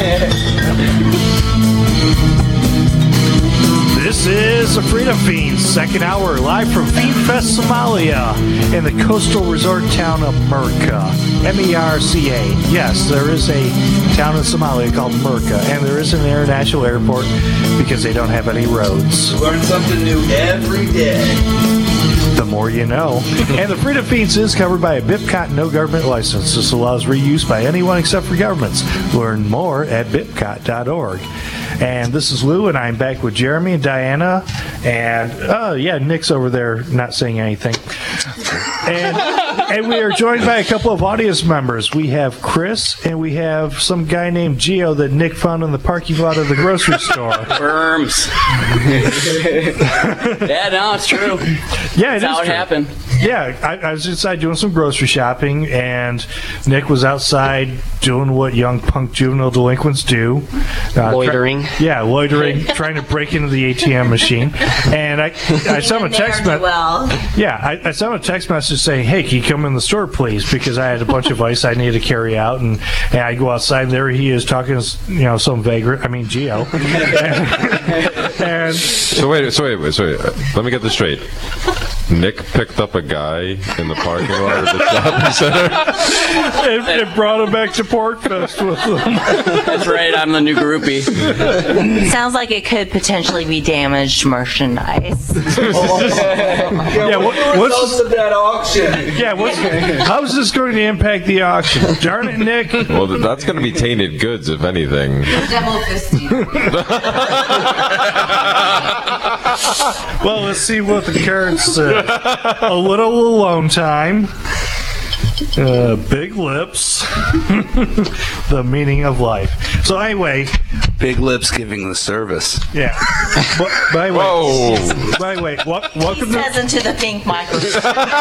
This is the Freedom Fiends, second hour, live from Fiend Fest Somalia in the coastal resort town of Merca. M E R C A. Yes, there is a town in Somalia called Merca, and there is an international airport because they don't have any roads. Learn something new every day. The more you know. And the Freedom Fiends is covered by a B I P C O T no government license. This allows reuse by anyone except for governments. Learn more at B I P C O T dot org. And this is Lou, and I'm back with Jeremy and Diana. And, oh, yeah, Nick's over there not saying anything. And, and we are joined by a couple of audience members. We have Chris, and we have some guy named Gio that Nick found in the parking lot of the grocery store. Worms. Yeah, no, it's true. Yeah, it That's is how it true. happened. Yeah, I, I was inside doing some grocery shopping, and Nick was outside doing what young punk juvenile delinquents do. Uh, Loitering. Try, yeah, loitering, trying to break into the A T M machine. And I, I sent him a text message. Well. Yeah, I, I sent him a text message saying, "Hey, can you come in the store, please?" Because I had a bunch of ice I needed to carry out, and, and I go outside, and there he is talking to, you know, some vagrant. I mean, Gio. and, and So wait, so wait, so wait. Let me get this straight. Nick picked up a guy in the parking lot of the shopping center and, and brought him back to Pork Fest with him. That's right, I'm the new groupie. Sounds like it could potentially be damaged merchandise. Yeah, what, what's Results of that auction. yeah, what's, how's this going to impact the auction? Darn it, Nick. Well, th- that's going to be tainted goods, if anything. Double fisting. Well, let's see what the cards say. A little alone time. Uh, big lips. The meaning of life. So anyway, Big Lips giving the service. yeah. But, by the way, Whoa. by the way, wel- He welcome to says into the pink microphone.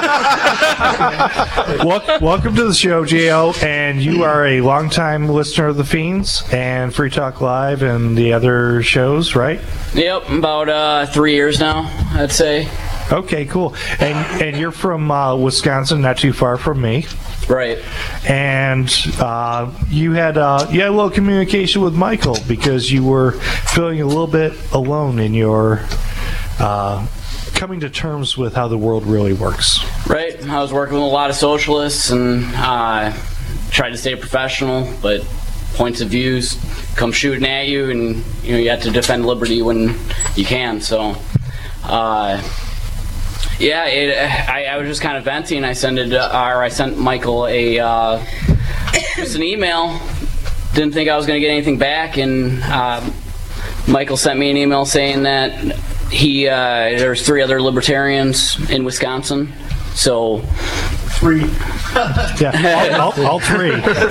wel- welcome to the show, J O. And you are a longtime listener of the Fiends and Free Talk Live and the other shows, right? Yep, about uh, three years now, I'd say. Okay, cool. And and you're from uh, Wisconsin, not too far from me. Right. And uh, you had uh, you had a little communication with Michael because you were feeling a little bit alone in your uh, coming to terms with how the world really works. Right. I was working with a lot of socialists and uh, tried to stay professional, but points of views come shooting at you, and you know you have to defend liberty when you can. So. Uh, Yeah, it, I, I was just kind of venting. I sent it, uh, or I sent Michael a uh, just an email. Didn't think I was going to get anything back, and uh, Michael sent me an email saying that he uh, there's three other libertarians in Wisconsin. So three. Yeah, all, all, all three.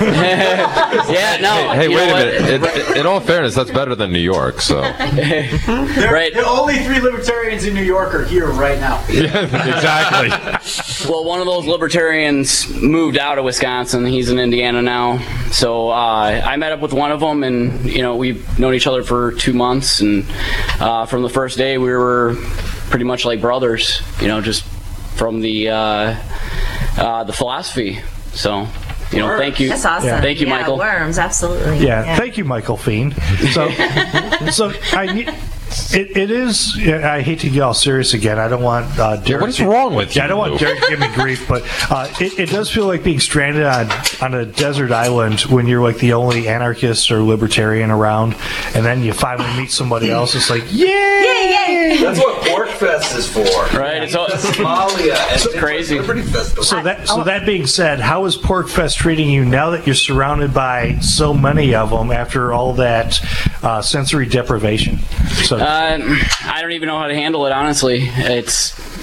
Yeah, no. Hey, hey you wait know a what? minute. In, in all fairness, that's better than New York. So. Right. The only three libertarians in New York are here right now. Yeah, exactly. Well, one of those libertarians moved out of Wisconsin. He's in Indiana now. So uh, I met up with one of them, and you know we've known each other for two months. And uh, from the first day, we were pretty much like brothers. You know, just from the uh, uh, the philosophy. So. You know, thank you. That's awesome. Yeah. Thank you, yeah, Michael. Worms, absolutely. Yeah, thank you, Michael Fiend. So, so I need. It, it is. Yeah, I hate to get all serious again. I don't want uh, Derek. What is wrong with yeah, you? I don't want Derek to give me grief, but uh, it, it does feel like being stranded on on a desert island when you're like the only anarchist or libertarian around, and then you finally meet somebody else. It's like, yay! Yay! That's what Porkfest is for. Right. It's, all, Somalia. And it's crazy. Liberty Festival. So that so that being said, how is Porkfest treating you now that you're surrounded by so many of them after all that uh, sensory deprivation? So Uh, I don't even know how to handle it, honestly. It's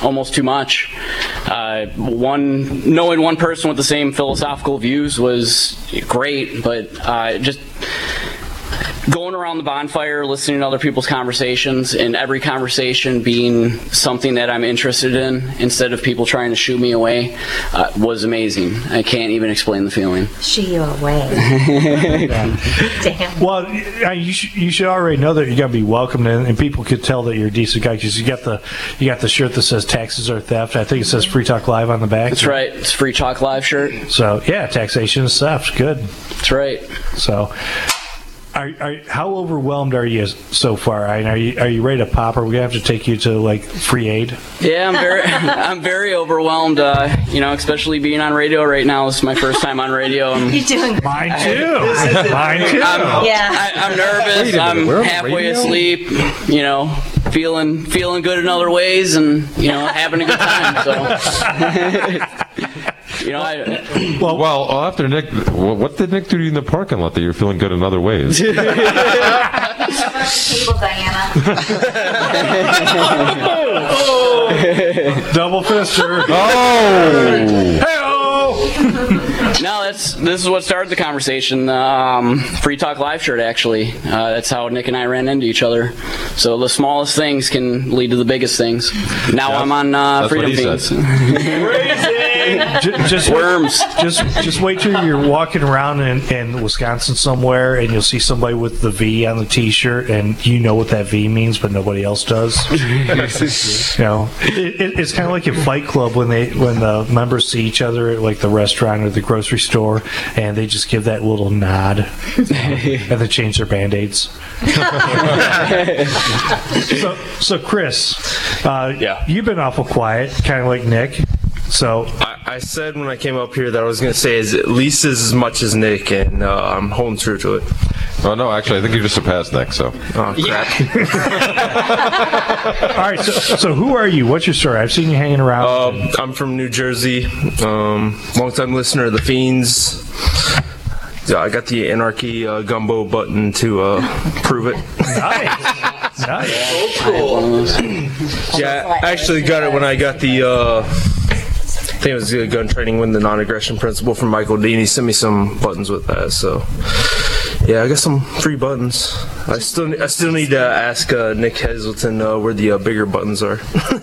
almost too much. Uh, one knowing one person with the same philosophical views was great, but uh, just going around the bonfire, listening to other people's conversations, and every conversation being something that I'm interested in instead of people trying to shoo me away uh, was amazing. I can't even explain the feeling. Shoo you away. Damn. Well, uh, you, sh- you should already know that you're gonna be welcomed, and, and people could tell that you're a decent guy because you got the you got the shirt that says "Taxes are theft." I think it says "Free Talk Live" on the back. That's right. It's Free Talk Live shirt. So yeah, taxation is theft. Good. That's right. So. Are, are, how overwhelmed are you so far? I mean, are you are you ready to pop? Or are we gonna have to take you to like free aid? Yeah, I'm very I'm very overwhelmed. Uh, you know, especially being on radio right now. This is my first time on radio. I'm, You're doing mine too. Mine too. I'm, Yeah. I, I'm nervous. I'm halfway asleep. You know, feeling feeling good in other ways, and you know, having a good time. So. You know, I, well, well, after Nick, what did Nick do to you in the parking lot that you're feeling good in other ways? Table, Diana. Oh. Double fister. Oh. No, that's this is what started the conversation. Um, Free Talk Live shirt, actually. Uh, that's how Nick and I ran into each other. So the smallest things can lead to the biggest things. Now Yeah, I'm on uh, that's Freedom what he Fiends. just, just Worms. Just just wait till you're walking around in, in Wisconsin somewhere, and you'll see somebody with the V on the T-shirt, and you know what that V means, but nobody else does. You know, it, it, it's kind of like in Fight Club when they when the members see each other at like the restaurant or the grocery store, and they just give that little nod, um, and then change their Band-Aids. so, so Chris, uh, Yeah. you've been awful quiet, kind of like Nick. So I, I said when I came up here that I was going to say is at least as much as Nick, and uh, I'm holding true to it. Oh no, actually, I think you just surpassed Nick. So. Oh crap! All right, so, so who are you? What's your story? I've seen you hanging around. Uh, I'm from New Jersey. Um, long-time listener of the Fiends. Yeah, I got the Anarchy uh, Gumbo button to uh, prove it. Nice. Nice. Cool. Yeah, I actually got it when I got the. Uh, I think it was uh, gun training when the non-aggression principle from Michael Dean. He sent me some buttons with that. So. Yeah, I got some free buttons. I still I still need to ask uh, Nick Hazelton uh, where the uh, bigger buttons are.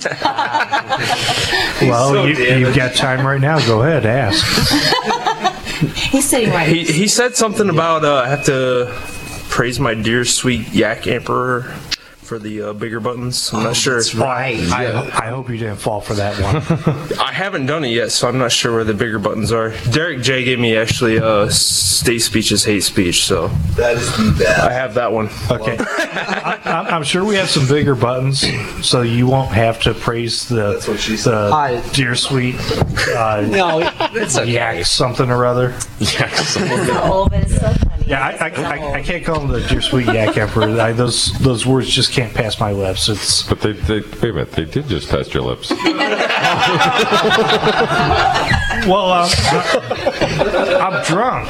Well, so you, damaged. you've got time right now. Go ahead, ask. He's sitting right. He he said something about uh, I have to praise my dear sweet Yak Emperor for the uh, bigger buttons. I'm not sure. That's right. I, I hope you didn't fall for that one. I haven't done it yet, so I'm not sure where the bigger buttons are. Derek J gave me actually uh, state speech is hate speech, so That is the best. I have that one. Okay. I, I'm I'm sure we have some bigger buttons, so you won't have to praise the That's what she said. the I- dear sweet uh, No, it's okay. yak something or other. Oh, but it's so funny. Yeah, I, I, I, I can't call him the dear sweet yak emperor. I, those those words just can't pass my lips. It's But they, they, wait a minute, they did just test your lips. well, um, I'm drunk.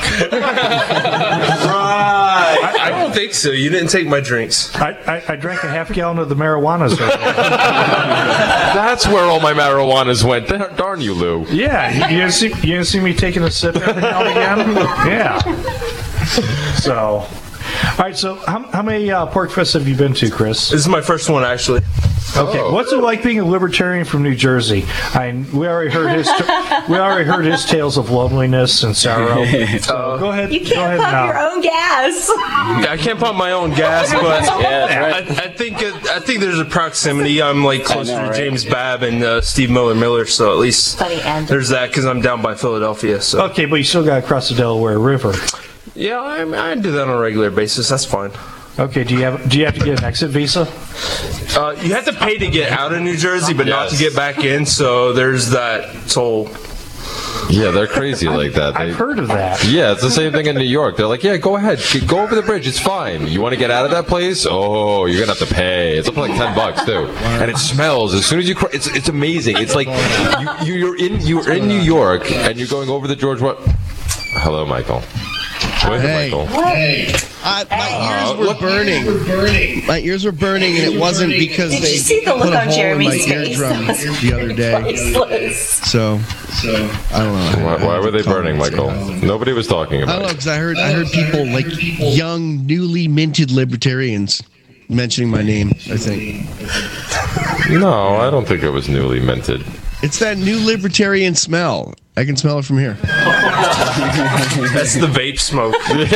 I, I don't think so. You didn't take my drinks. I, I, I drank a half gallon of the marijuana. So. That's where all my marijuanas went. Dar- Darn you, Lou. Yeah, you, you didn't see you didn't see me taking a sip every now and again. Yeah. So, all right. So, how, how many uh, pork fests have you been to, Chris? This is my first one, actually. Okay. Oh. What's it like being a libertarian from New Jersey? I we already heard his we already heard his tales of loneliness and sorrow. So go ahead. You go can't ahead pump now. your own gas. I can't pump my own gas, but Yeah, I, I think it, I think there's a proximity. I'm like closer know, to right? James Babb and uh, Steve Miller Miller, so at least Funny end. there's that because I'm down by Philadelphia. So Okay, but you still got to cross the Delaware River. yeah, I, I do that on a regular basis. That's fine. Okay. Do you have do you have to get an exit visa? Uh, you have to pay to get out of New Jersey, but not to Yes. get back in. So there's that toll. Yeah, they're crazy like that. They, I've heard of that. Yeah, it's the same thing in New York. They're like, yeah, go ahead, go over the bridge. It's fine. You want to get out of that place? Oh, you're gonna have to pay. It's up to like ten bucks too, and it smells as soon as you. Cr- it's it's amazing. It's like you, you're in you're in New York and you're going over the George what? Hello, Michael. Wait, Hey. Michael. Hey. Uh, my ears were look- burning. My ears were burning, and it wasn't because Did they you see the put look a on hole Jeremy's in my face? eardrum That was the other day. priceless. So, so I don't know. Why, why were they burning, Michael? Nobody was talking I about don't know it. because I heard I heard people like young, newly minted libertarians mentioning my name. I think No, I don't think it was newly minted. it's that new libertarian smell. I can smell it from here. That's the vape smoke.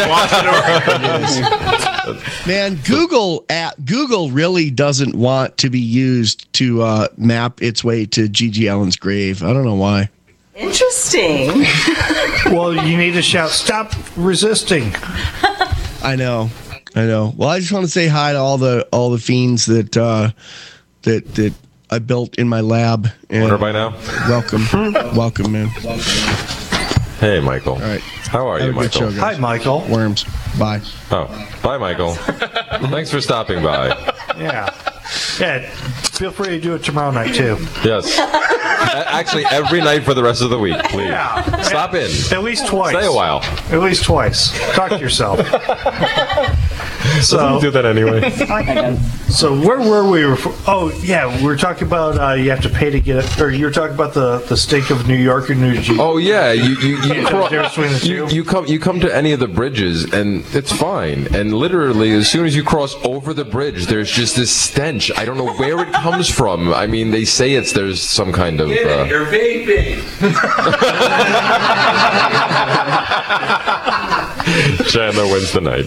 Man, Google at Google really doesn't want to be used to uh, map its way to Gigi Allen's grave. I don't know why. Interesting. Well, you need to shout, "Stop resisting!" I know, I know. Well, I just want to say hi to all the all the fiends that uh, that that I built in my lab. And Order by now? Welcome, welcome, man. Hey, Michael. All right. How are Have you, a good Michael? show, guys. Hi, Michael. Worms. Bye. Oh, bye, Michael. Thanks for stopping by. Yeah. Yeah. Feel free to do it tomorrow night too. Yes. A- Actually, every night for the rest of the week, please. Yeah. Stop in. At least twice. Stay a while. At least twice. Talk to yourself. Doesn't do that anyway. So where were we? Oh yeah, we were talking about uh, you have to pay to get it, or you were talking about the, the stake of New York or New Jersey. Oh yeah, you you you, Yeah, cro- the difference between the you two. you come you come to any of the bridges and it's fine. And literally, as soon as you cross over the bridge, there's just this stench. I don't know where it comes from. I mean, they say it's there's some kind of. Uh, You're vaping. Chandler wins the night.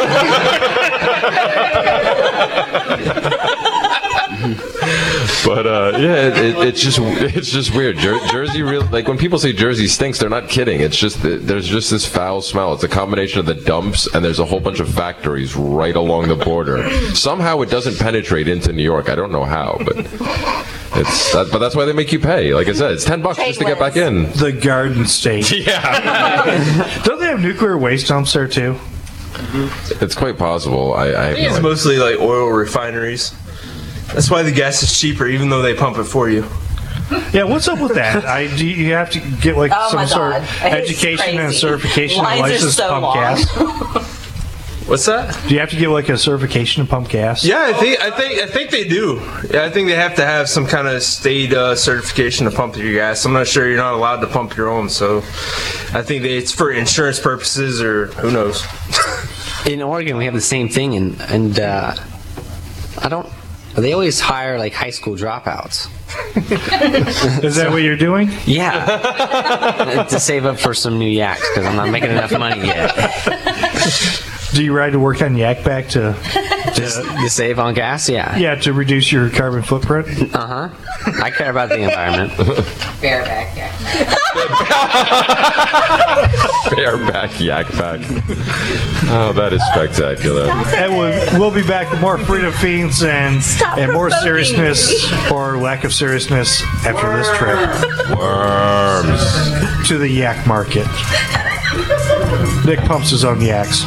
But uh, yeah, it, it, it's just it's just weird. Jer- Jersey, real like when people say Jersey stinks, they're not kidding. It's just that there's just this foul smell. It's a combination of the dumps and there's a whole bunch of factories right along the border. Somehow it doesn't penetrate into New York. I don't know how, but it's that, but that's why they make you pay. Like I said, it's ten bucks just to get back in. The Garden State. Yeah. Don't they have nuclear waste dumps there too? It's quite possible. I, I, I have think no it's idea. mostly like oil refineries. That's why the gas is cheaper, even though they pump it for you. Yeah, what's up with that? I do you have to get like Oh some my sort of God. It's education and crazy. certification Lines to are license so pump long. gas? What's that? Do you have to get like a certification to pump gas? Yeah, I think I think I think they do. Yeah, I think they have to have some kind of state uh, certification to pump your gas. I'm not sure you're not allowed to pump your own, so I think they, it's for insurance purposes or who knows. In Oregon, we have the same thing, and and uh, I don't. They always hire like high school dropouts. Is that what you're doing? Yeah, to save up for some new yaks because I'm not making enough money yet. Do you ride to work on Yak Back to, Just to save on gas? Yeah. yeah, to reduce your carbon footprint? Uh huh. I care about the environment. Bareback, yeah. Bareback yak pack. Oh, that is spectacular. And we'll, we'll be back with more Freedom Fiends and, Stop and more provoking seriousness or lack of seriousness after this trip Worms. to the yak market. Nick pumps his own yaks.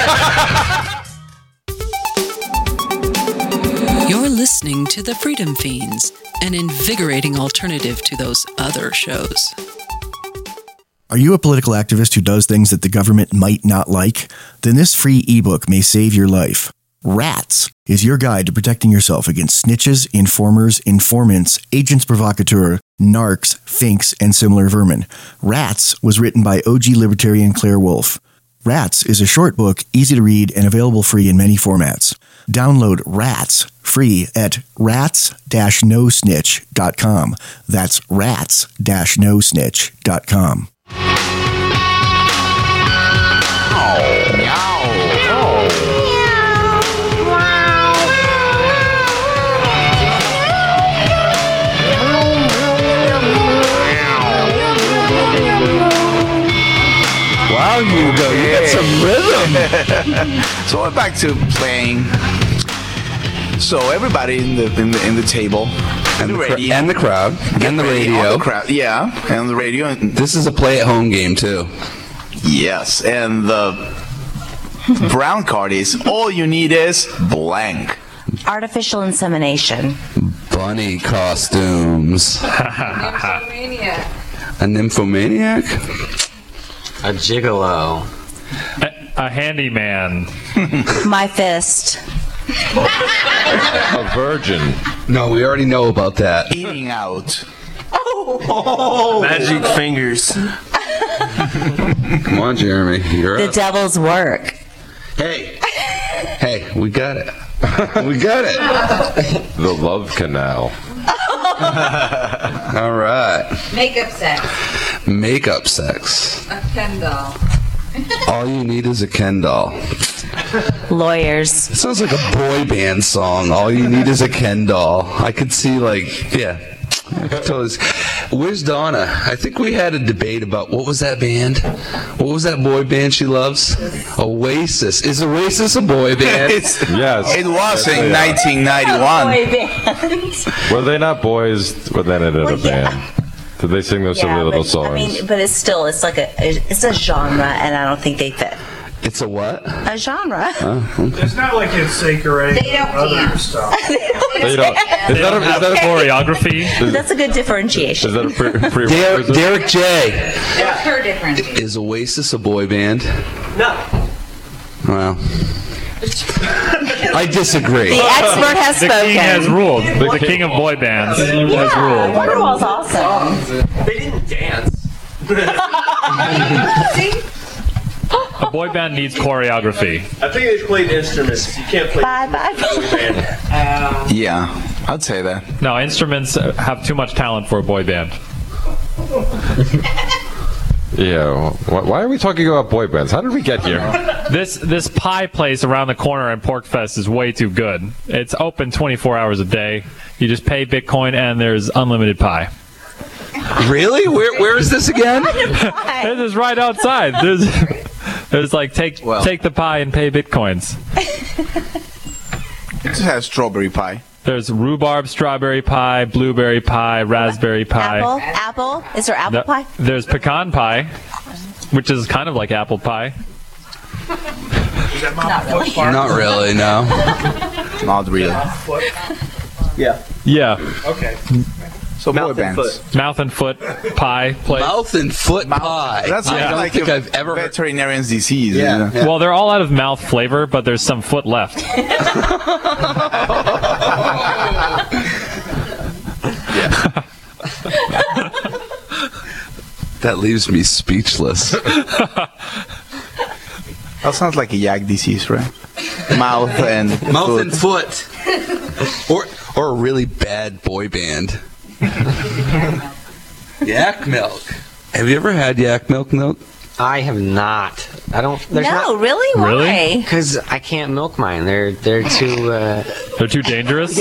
You're listening to The Freedom Fiends, an invigorating alternative to those other shows. Are you a political activist who does things that the government might not like? Then this free ebook may save your life. Rats is your guide to protecting yourself against snitches, informers, informants, agents provocateur, narcs, finks, and similar vermin. Rats was written by O G libertarian Claire Wolfe. Rats is a short book, easy to read, and available free in many formats. Download Rats free at rats dash no snitch dot com. That's rats dash no snitch dot com. Wow, Hugo, you got some rhythm. So we're back to playing. So everybody in the in the in the table And the the, cra- radio and the crowd. And the on radio. the crowd, yeah, and the radio. And This is a play at home game, too. yes, and the brown card is all you need is blank. Artificial insemination. Bunny costumes. Nymphomaniac. A nymphomaniac? A gigolo. A handyman. My fist. A virgin. No, we already know about that. Eating out. Oh, magic fingers. Come on, Jeremy. You're The up. devil's work. Hey. Hey, we got it. We got it. The love canal. All right. Makeup sex. Makeup sex. A Ken doll. All you need is a Ken doll. Lawyers. It sounds like a boy band song. All you need is a Ken doll. I could see, like, yeah. I could totally see. Where's Donna? I think we had a debate about what was that band? What was that boy band she loves? Oasis. Is Oasis a boy band? It's- Yes. It was Yes, in they are. nineteen ninety-one. Boy band. Were they not boys? Were then in a Well, yeah. band? Did they sing those Yeah, silly little but, songs? I mean, but it's still, it's like a, it's a genre, and I don't think they fit. It's a what? A genre. Oh, okay. It's not like in Sacred They don't other dance. stuff. They don't, is that a, is that a choreography? That's a good differentiation. Is that a pre- Der- prerequisite? Derek J. What's her difference? Is Oasis a boy band? No. Well, I disagree. The expert has The spoken. king has ruled. The king of boy bands has ruled. Wonderwall's awesome. They didn't dance. A boy band needs choreography. I think they played instruments. You can't play Bye bye. band. Yeah, I'd say that. No, instruments have too much talent for a boy band. Yeah. wh- Why are we talking about boy bands? How did we get here? This this pie place around the corner in Porkfest is way too good. It's open twenty-four hours a day. You just pay Bitcoin and there's unlimited pie. Really? Where Where is this again? This is right outside. There's there's like take Well. take the pie and pay Bitcoins. It just has strawberry pie. There's rhubarb strawberry pie, blueberry pie, raspberry pie. Apple? Apple? Is there apple No, pie? There's pecan pie, which is kind of like apple pie. Not really. Not really, no. Not really. Yeah. Yeah. Okay. So boy Mouth and bands. foot. Mouth and foot pie place. Mouth and foot pie. That's I don't like think a I've ever heard. veterinarian's disease. Yeah, isn't it? yeah. Well, they're all out of mouth flavor, but there's some foot left. That leaves me speechless. That sounds like a yak disease, right? Mouth and Mouth foot. and foot. Or or a really bad boy band. Yak milk. Have you ever had yak milk milk? I have not. I don't. There's No, not, really? Why? Really? Because I can't milk mine. They're they're too. Uh, They're too dangerous.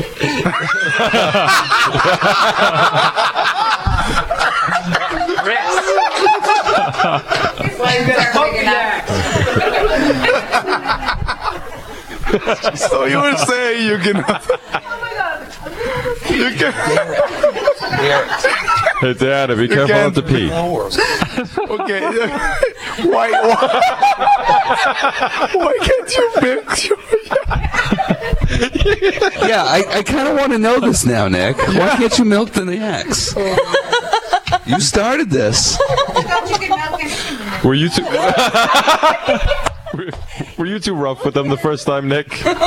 So you were saying you can. You can. Hey, Diana, be careful can't- not to pee. Okay. Why? Why, why can't you milk your? Yeah, I, I kind of want to know this now, Nick. Why can't you milk the yaks? You started this. Were you too? were, were you too rough with them the first time, Nick?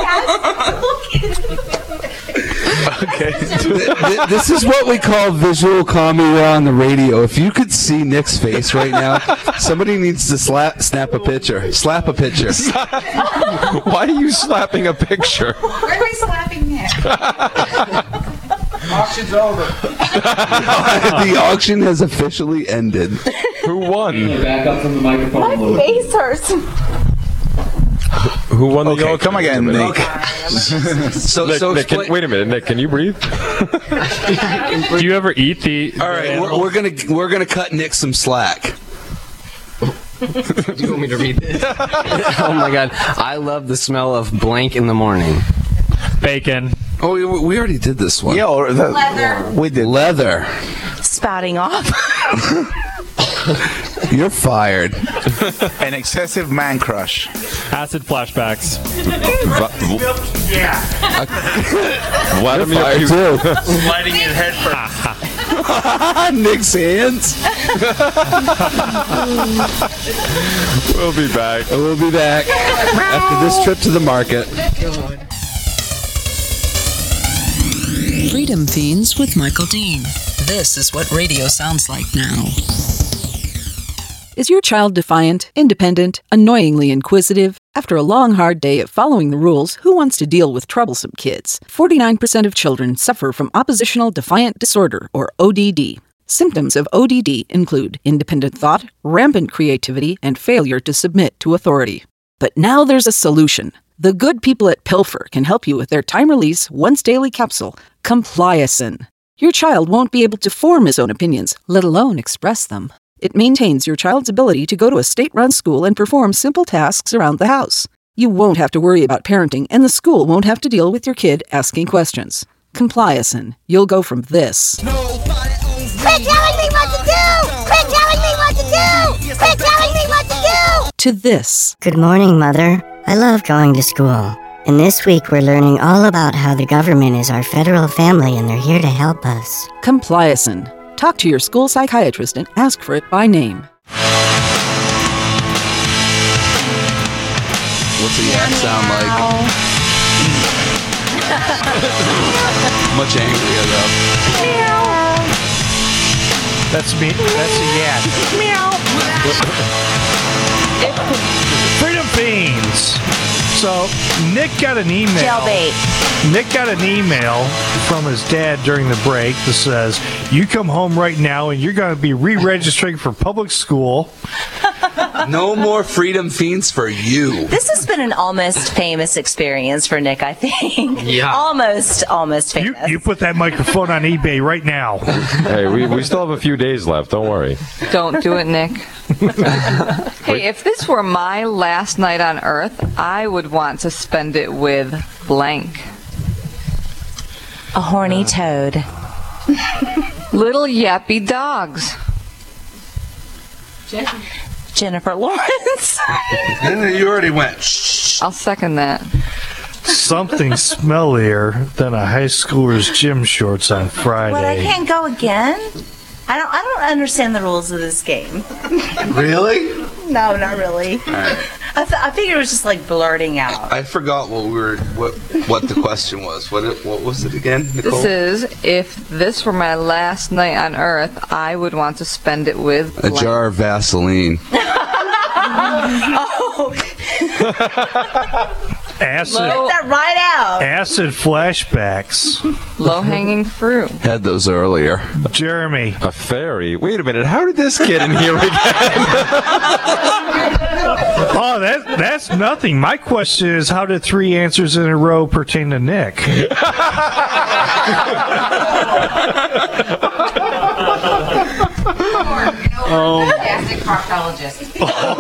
Okay. Th- th- this is what we call visual comedy on the radio. If you could see Nick's face right now, somebody needs to slap, snap a picture. Slap a picture. Why are you slapping a picture? Where am I slapping Nick? Auction's over. The auction has officially ended. Who won? Back up from the microphone a My little bit. face hurts. Who won the Okay, auction? come again, Nick. So, Nick, so Nick, can- expla- wait a minute, Nick. Can you breathe? Do you ever eat the? all right, we're, we're gonna we're gonna cut Nick some slack. do you want me to read this? Oh my god! I love the smell of blank in the morning. Bacon. Oh, we, we already did this one. Yeah, or the, Leather. we did. Leather. Spouting off. You're fired. An excessive man crush. Acid flashbacks. Yeah. Vladimir Fired Putin. too. Sliding in head first. Nick's hands. We'll be back. We'll be back after this trip to the market. Freedom Fiends with Michael Dean. This is what radio sounds like now. Is your child defiant, independent, annoyingly inquisitive? After a long, hard day of following the rules, who wants to deal with troublesome kids? forty-nine percent of children suffer from oppositional defiant disorder, or O D D. Symptoms of O D D include independent thought, rampant creativity, and failure to submit to authority. But now there's a solution. The good people at Pilfer can help you with their time-release, once-daily capsule, Compliacin. Your child won't be able to form his own opinions, let alone express them. It maintains your child's ability to go to a state-run school and perform simple tasks around the house. You won't have to worry about parenting, and the school won't have to deal with your kid asking questions. Compliacin. You'll go from this. Quit telling me what to do! Quit telling me what to do! Quit telling me what to do! To this. Good morning, Mother. I love going to school. And this week we're learning all about how the government is our federal family and they're here to help us. Compliacin. Talk to your school psychiatrist and ask for it by name. What's a yak sound like? Much angrier though. Meow. That's me. That's a yak. Meow. Freedom Fiends. So Nick got an email. Jailbait. Nick got an email from his dad during the break that says, "You come home right now and you're going to be re-registering for public school." No more Freedom Fiends for you. This has been an almost famous experience for Nick, I think. Yeah. Almost, almost You, famous. you put that microphone on eBay right now. Hey, we, we still have a few days left. Don't worry. Don't do it, Nick. Hey, if this were my last night on Earth, I would want to spend it with blank. A horny toad. Little yappy dogs. Jennifer Lawrence. You already went. Shh. I'll second that. Something smellier than a high schooler's gym shorts on Friday. What, I can't go again? I don't I don't understand the rules of this game. Really? No, not really. All right. I, th- I figured it was just like blurting out. I forgot what we were what what the question was. What it, what was it again, Nicole? This is, if this were my last night on Earth, I would want to spend it with A blank. jar of Vaseline. Oh. Acid. Get that right out. Acid flashbacks. Low-hanging fruit. Had those earlier. Jeremy. A fairy? Wait a minute. How did this get in here again? Oh, that that's nothing. My question is, how did three answers in a row pertain to Nick? Um, Fantastic proctologist.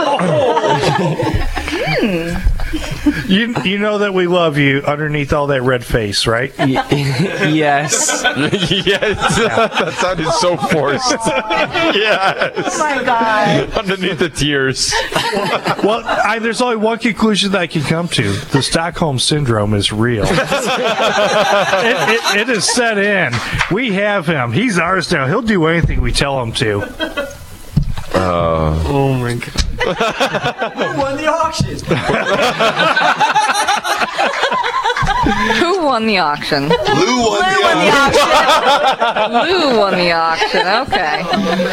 You you know that we love you underneath all that red face, right? Yes. Yes. That sounded so forced. Yes. Oh my God. Underneath the tears. Well, I, there's only one conclusion that I can come to. The Stockholm Syndrome is real. it, it, it is set in. We have him. He's ours now. He'll do anything we tell him to. Uh, Oh my god. Who won the auction? Who won the auction? Lou won Lou the won the auction. Lou won the auction. Okay.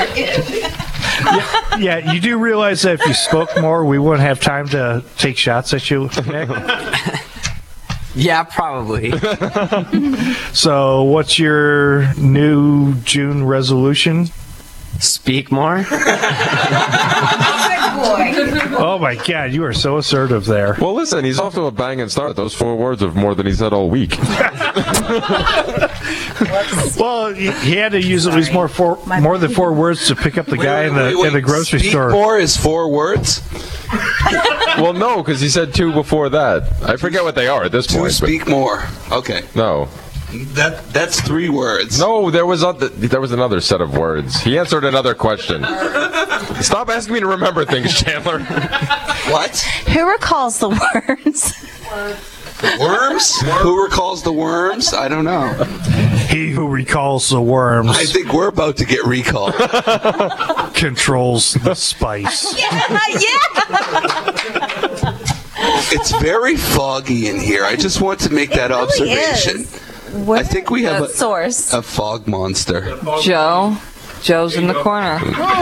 Yeah, yeah, you do realize that if you spoke more, we wouldn't have time to take shots at you, Nick? Yeah, probably. So, what's your new June resolution? Speak more. Oh my God, you are so assertive there. well, listen, he's off to a banging start. Those four words are more than he said all week. Well, he he had to use at least more four, more than four words to pick up the guy in the Wait, wait, in the grocery Speak store. more is four words. Well, no, because he said two before that. I forget what they are at this To point. speak more. Okay. But no. That that's three words. No, there was other, there was another set of words. He answered another question. Stop asking me to remember things, Chandler. What? Who recalls the words? Worms? Who recalls the worms? I don't know. He who recalls the worms I think we're about to get recalled. controls the spice. Yeah, yeah. It's very foggy in here. I just want to make that really observation. is. Where I think we have the a, source. a fog monster. Joe. Joe's in the corner.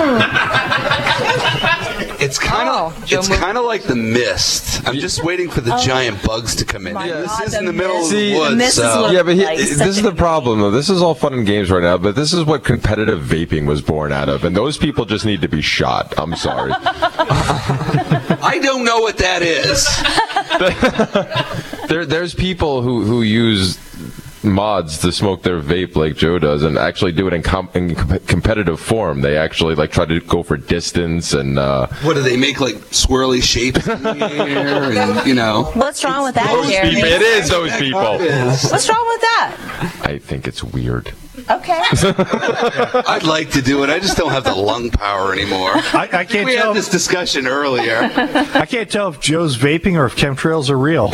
It's kind of Oh, Joe it's moved- kind of like the mist. I'm just waiting for the Oh. giant bugs to come in. My This God, is the in the middle mist. of See, the woods. mist is so- what- Yeah, but he, Like, this such is a the good problem, though. This is all fun and games right now, but this is what competitive vaping was born out of, and those people just need to be shot. I'm sorry. I don't know what that is. there, there's people who, who use mods to smoke their vape like Joe does, and actually do it in, com- in com- competitive form. They actually like try to go for distance and. Uh, What do they make, like swirly shapes in the air? And, you know. What's wrong with that, those Jeremy? people, it is those people. What's wrong with that? I think it's weird. Okay. I'd like to do it. I just don't have the lung power anymore. I, I can't We tell. had this discussion earlier. I can't tell if Joe's vaping or if chemtrails are real.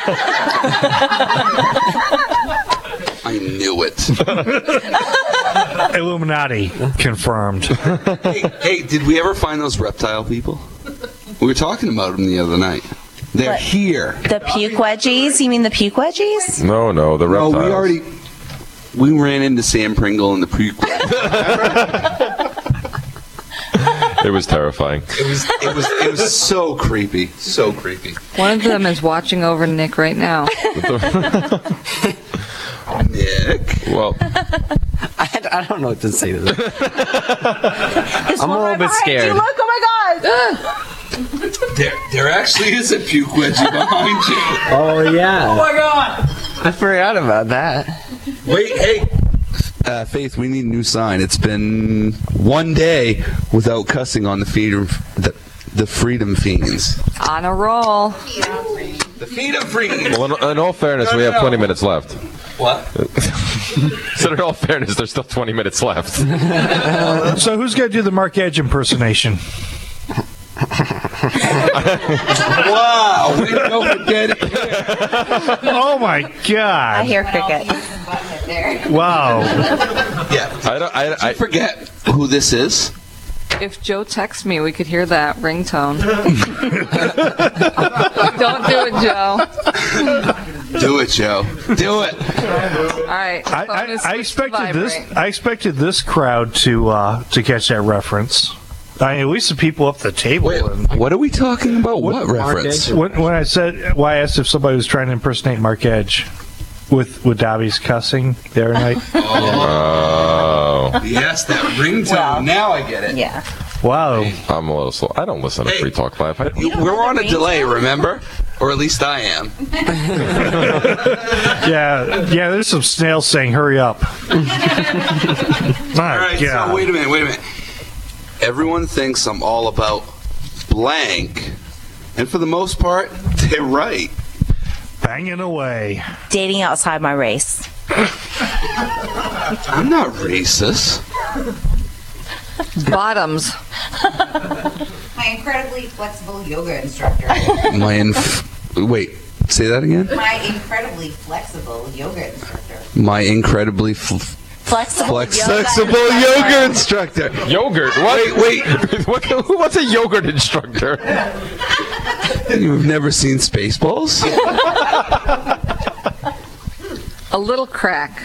I knew it. Illuminati confirmed. hey, hey, did we ever find those reptile people? We were talking about them the other night. They're What? here. The puke wedgies? You mean the puke wedgies? No, no, the No, reptiles. we already we ran into Sam Pringle in the prequel. It was terrifying. It was it was it was so creepy, so creepy. One of them is watching over Nick right now. Nick. Well, I, I don't know what to say to this. There's I'm a one little right bit behind scared. you. Look, oh my God. There there actually is a puke wedgie behind you. Oh, yeah. Oh my God! I forgot about that. Wait, hey. Uh, Faith, we need a new sign. It's been one day without cussing on the freedom, the, the freedom fiends. On a roll. The freedom fiends. well in, in all fairness, No, we no, have no. twenty minutes left. What? So in all fairness, there's still twenty minutes left. So who's going to do the Mark Edge impersonation? Wow, way to go for dead. Oh my I God! hear cricket. Wow. Yeah. I don't. I, I, Forget who this is. If Joe texts me, we could hear that ringtone. Don't do it, Joe. Do it, Joe. Do it. All right. I, phone I, is I switched to expected this. vibrate. I expected this crowd to uh, to catch that reference. I mean, at least the people up the table. Wait, and what are we talking about? What, reference? when, when I said, why I asked if somebody was trying to impersonate Mark Edge with with Dobby's cussing the other night. oh. Yes, that ringtone. Well, now I get it. Yeah. Wow. I'm a little slow. I don't listen to Hey. Free Talk Live. I, You- We're on a delay, remember? Or at least I am. Yeah, yeah. There's some snails saying, "Hurry up!" My All right, God. so wait a minute, wait a minute. Everyone thinks I'm all about blank, and for the most part, they're right. Banging away. Dating outside my race. I'm not racist. Bottoms. My incredibly flexible yoga instructor. My inf- wait, say that again. My incredibly flexible yoga instructor. My incredibly fl- Flexible, flex- yoga flexible instructor. yoga instructor. Yogurt? What? Wait, wait. what, who- what's a yogurt instructor? You've never seen Spaceballs? A little crack.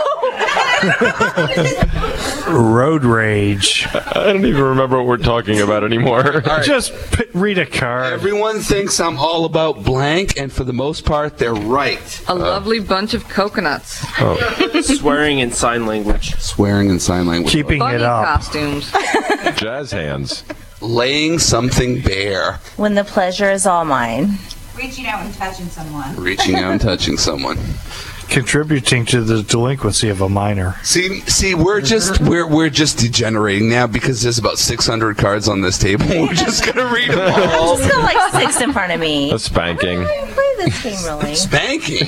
Road rage. I don't even remember what we're talking about anymore. right. Just p- read a card. Everyone thinks I'm all about blank, and for the most part, they're right. A lovely bunch of coconuts. Swearing in sign language. Swearing in sign language. Keeping Bunny it up. costumes. Jazz hands. Laying something bare. When the pleasure is all mine. Reaching out and touching someone. Reaching out and touching someone. Contributing to the delinquency of a minor. See, see, we're just we're we're just degenerating now because there's about six hundred cards on this table. We're just gonna read them all. I just got like six in front of me. A spanking. I don't play this game really. Spanking.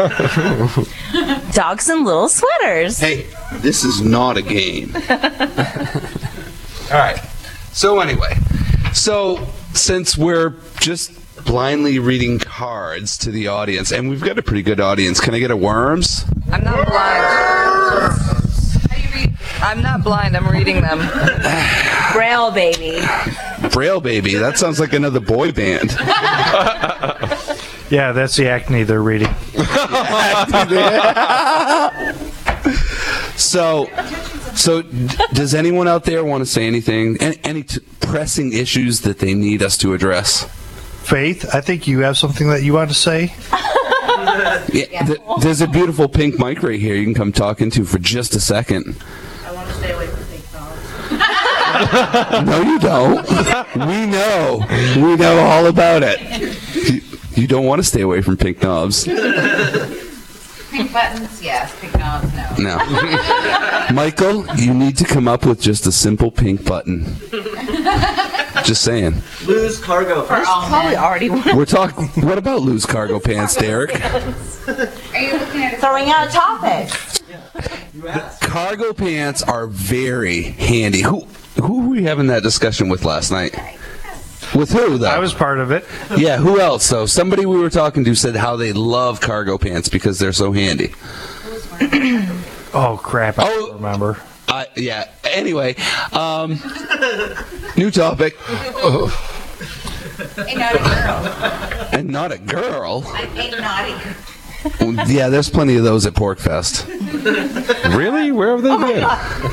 Dogs in little sweaters. Hey, this is not a game. All right. So anyway, so since we're just blindly reading cards to the audience, and we've got a pretty good audience, can I get a worms? I'm not blind. I'm not blind. I'm reading them. Braille baby. Braille baby. That sounds like another boy band. Yeah, that's the acne they're reading. So, so d- does anyone out there want to say anything? Any, any t- pressing issues that they need us to address? Faith, I think you have something that you want to say. Yeah, th- there's a beautiful pink mic right here you can come talk into for just a second. I want to stay away from pink dogs. No, you don't. We know. We know all about it. You, you don't want to stay away from pink knobs. Pink buttons, yes. Pink knobs, no. No. Michael, you need to come up with just a simple pink button. Just saying. Loose cargo. For all Probably men. already one. We're talking. What about loose cargo pants, Derek? Are you looking at it? Throwing out topics. Cargo pants are very handy. Who who were we having that discussion with last night? With who, though? I was part of it. Yeah, who else, though? Somebody we were talking to said how they love cargo pants because they're so handy. Oh, crap. I Oh. don't remember. Uh, yeah. Anyway, um, new topic. Ain't not a girl. And not a girl. I ain't naughty girl. Yeah, there's plenty of those at Porkfest. Really? Where have they been?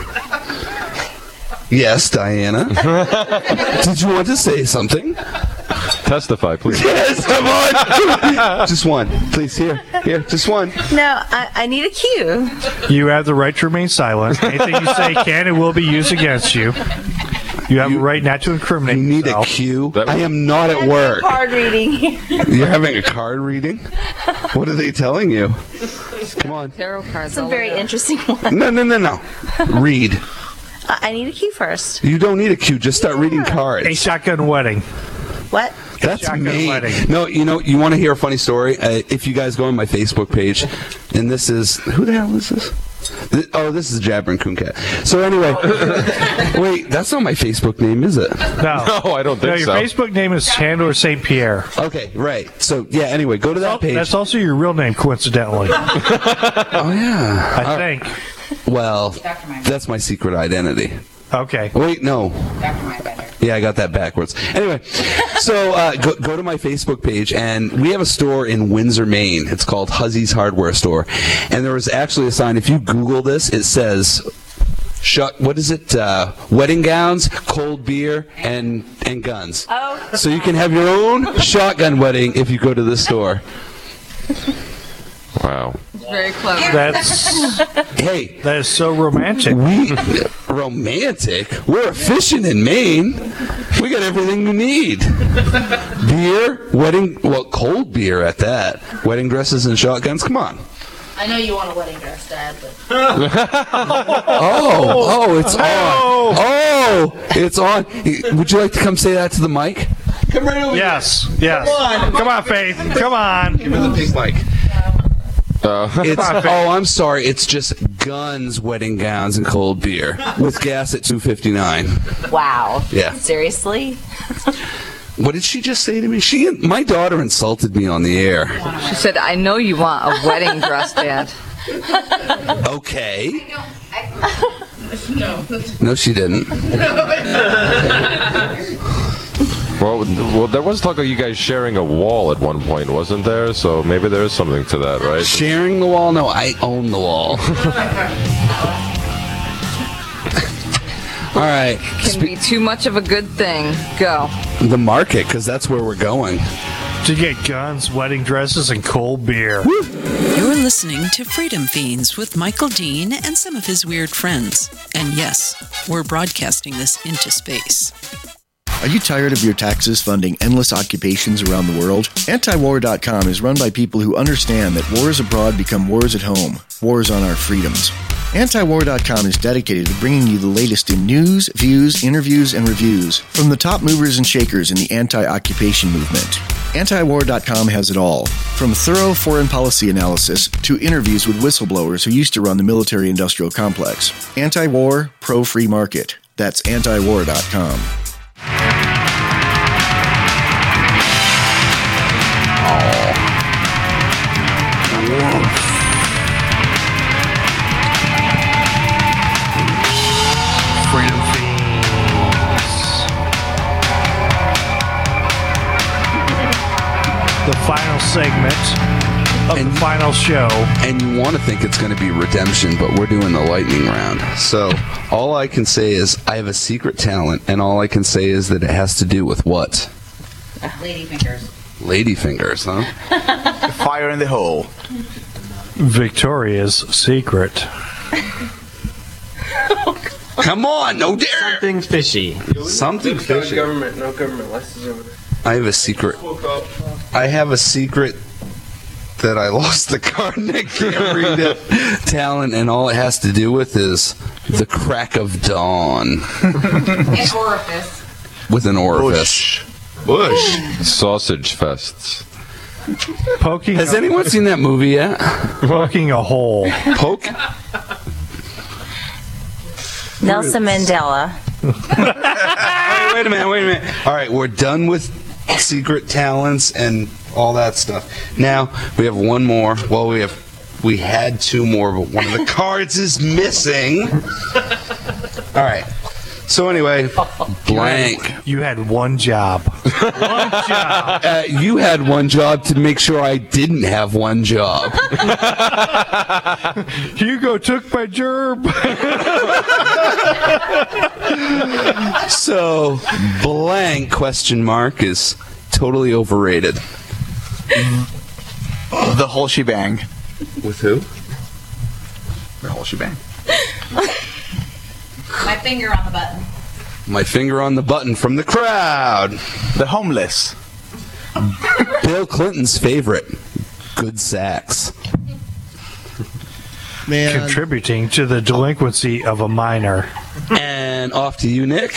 Yes, Diana. Did you want to say something? Testify, please. Yes, come on. Just one. Please, here. Here, just one. No, I, I need a cue. You have the right to remain silent. Anything you say can and will be used against you. You have a right not to incriminate You need yourself. a cue. I am not at work. Card reading. You're having a card reading? What are they telling you? Come on. Tarot cards. Some very interesting one. No, no, no, no. Read. I I need a cue first. You don't need a cue. Just start reading cards. A shotgun wedding. What? That's Shotgun me. wedding. No, you know, you want to hear a funny story? Uh, if you guys go on my Facebook page, and this is who the hell is this? Th- oh, this is Jabber and Cooncat. So anyway, wait, that's not my Facebook name, is it? No. No, I don't think No, your so. Facebook name is Chandler Saint Pierre. Okay, right. So yeah. Anyway, go to that page. That's also your real name, coincidentally. Oh yeah. I Uh, think. Well, that's my secret identity. Okay. Wait, no. Yeah, I got that backwards. Anyway, so uh, go, go to my Facebook page, and we have a store in Windsor, Maine. It's called Huzzy's Hardware Store. And there was actually a sign. If you Google this, it says, shut, what is it? Uh, wedding gowns, cold beer, and, and guns. Oh. So you can have your own shotgun wedding if you go to this store. Wow. Very clever. That's Hey, that is so romantic. we romantic. We're fishing in Maine. We got everything you need. Beer, wedding, well, cold beer at that. Wedding dresses and shotguns. Come on. I know you want a wedding dress, Dad, but Oh, oh, it's on. Oh, it's on. Would you like to come say that to the mic? Come right over Yes. Yes. Come on. Come on, Faith. Come on. Give me the pink mic. Uh, It's, oh, I'm sorry. It's just guns, wedding gowns, and cold beer with gas at two fifty-nine. Wow. Yeah. Seriously? What did she just say to me? She, my daughter insulted me on the air. She said, I know you want a wedding dress, Dad. Okay. no. No, she didn't. well, well, there was talk of you guys sharing a wall at one point, wasn't there? So maybe there is something to that, right? Sharing the wall? No, I own the wall. All right. Can be too much of a good thing. Go. The market, because that's where we're going. To get guns, wedding dresses, and cold beer. You're listening to Freedom Fiends with Michael Dean and some of his weird friends. And yes, we're broadcasting this into space. Are you tired of your taxes funding endless occupations around the world? anti war dot com is run by people who understand that wars abroad become wars at home, wars on our freedoms. anti war dot com is dedicated to bringing you the latest in news, views, interviews, and reviews from the top movers and shakers in the anti-occupation movement. anti war dot com has it all, from thorough foreign policy analysis to interviews with whistleblowers who used to run the military-industrial complex. Anti-war, pro-free market. That's anti war dot com. segment of And- the final show. And you want to think it's going to be redemption, but we're doing the lightning round. So all I can say is I have a secret talent, and all I can say is that it has to do with what? Lady fingers. Lady fingers, huh? Fire in the hole. Victoria's Secret. Come on, no dare. Something fishy. Something No fishy. government, no government license over there. I have a secret. I have a secret that I lost the card and I can't read it. Talent, and all it has to do with is the crack of dawn An orifice. with an orifice. Bush. Sausage fests. Poking. Has a, anyone seen that movie yet? poking a hole? Poke. Nelson Mandela. Wait, wait a minute, wait a minute. All right, we're done with secret talents and all that stuff. Now we have one more. Well, we have we had two more, but one of the cards is missing. All right. So anyway, blank. You had one job. One job. Uh, you had one job to make sure I didn't have one job. Hugo took my gerb. So blank question mark is totally overrated. The whole shebang. With who? The whole shebang. My finger on the button. My finger on the button from the crowd. The homeless. Bill Clinton's favorite. Good sax. Man. Contributing to the delinquency of a minor. And off to you, Nick.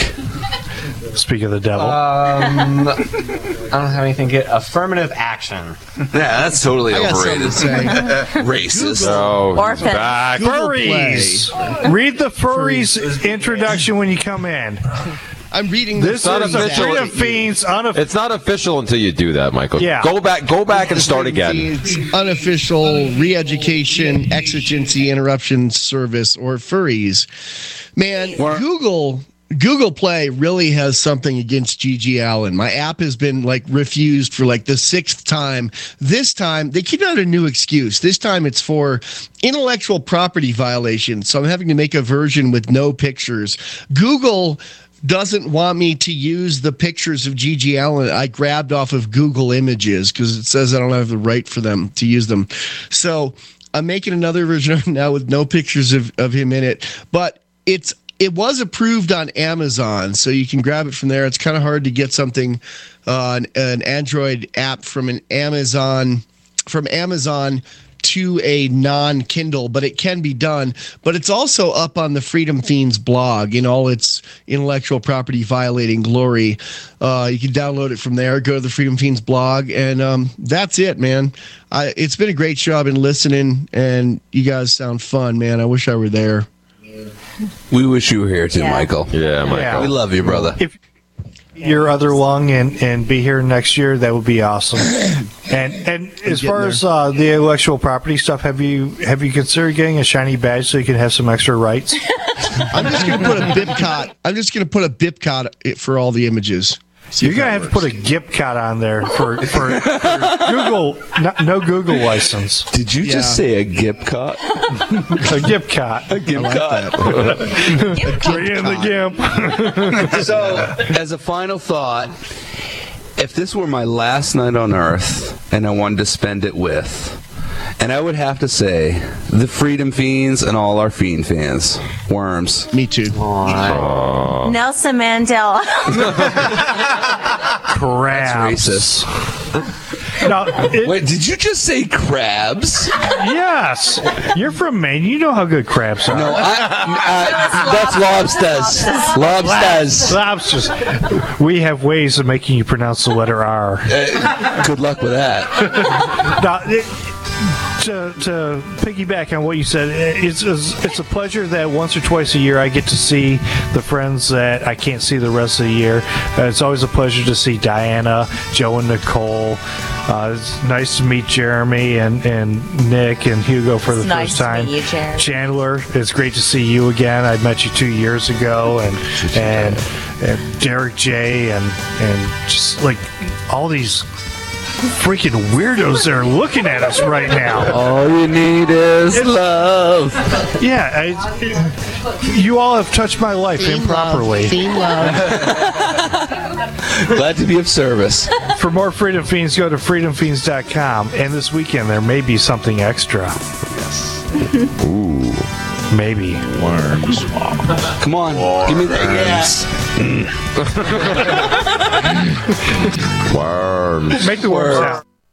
Speak of the devil. Um, I don't have anything good. Affirmative action. Yeah, that's totally I got overrated. something to say. Racist. Oh, Orphan. back. Furries. Read the furries introduction when you come in. I'm reading This not is a official. Freedom Fiends unofficial. It's not official until you do that, Michael. Yeah. Go back. Go back and start again. It's unofficial re-education exigency interruption service, or furries. Man, Google Google Play really has something against G G Allen. My app has been like refused for like the sixth time. This time they keep out a new excuse. This time it's for intellectual property violations. So I'm having to make a version with no pictures. Google doesn't want me to use the pictures of G G Allen I grabbed off of Google Images because it says I don't have the right for them to use them. So I'm making another version of it now with no pictures of, of him in it. But it's it was approved on Amazon, so you can grab it from there. It's kind of hard to get something, uh, an, an Android app from an Amazon from Amazon to a non-Kindle, but it can be done. But it's also up on the Freedom Fiends blog in all its intellectual property violating glory. Uh, you can download it from there. Go to the Freedom Fiends blog, and um, that's it, man. I, it's been a great show. I've been listening, and you guys sound fun, man. I wish I were there. We wish you were here too, Yeah. Michael. Yeah, Michael. Yeah. We love you, brother. If your other lung and, and be here next year, that would be awesome. And and as far there. as uh, the intellectual property stuff, have you have you considered getting a shiny badge so you can have some extra rights? I'm just gonna put a Bipcot. I'm just gonna put a Bipcot for all the images. See You're if gonna that have to put a works. Gipcot on there for for, for Google. No, no Google license. Did you just Yeah. say a Gipcot? A Gipcot. A Gipcot. Bring in the Gimp. So, as a final thought, if this were my last night on Earth and I wanted to spend it with, and I would have to say, the Freedom Fiends and all our Fiend fans. Worms. Me too. Nelson Mandela. Crabs. That's racist. No, it- Wait, did you just say crabs? yes. You're from Maine. You know how good crabs are. No, I, uh, that's lobsters. Lobsters. Lobsters. We have ways of making you pronounce the letter R. Uh, good luck with that. Now, it, to, to piggyback on what you said, it's, it's it's a pleasure that once or twice a year I get to see the friends that I can't see the rest of the year. Uh, it's always a pleasure to see Diana, Joe, and Nicole. Uh, it's nice to meet Jeremy and, and Nick and Hugo for the It's nice first to time. meet you, Jeremy. Chandler, it's great to see you again. I met you two years ago, and and, and Derek J. and and just like all these freaking weirdos that are looking at us right now. All you need is love. Yeah, I, you all have touched my life improperly. Glad to be of service. For more Freedom Fiends, go to freedom fiends dot com. And this weekend, there may be something extra. Yes. Ooh. Maybe. Worms. Come on. Worms. Give me that gas. Worms. Make the worms out.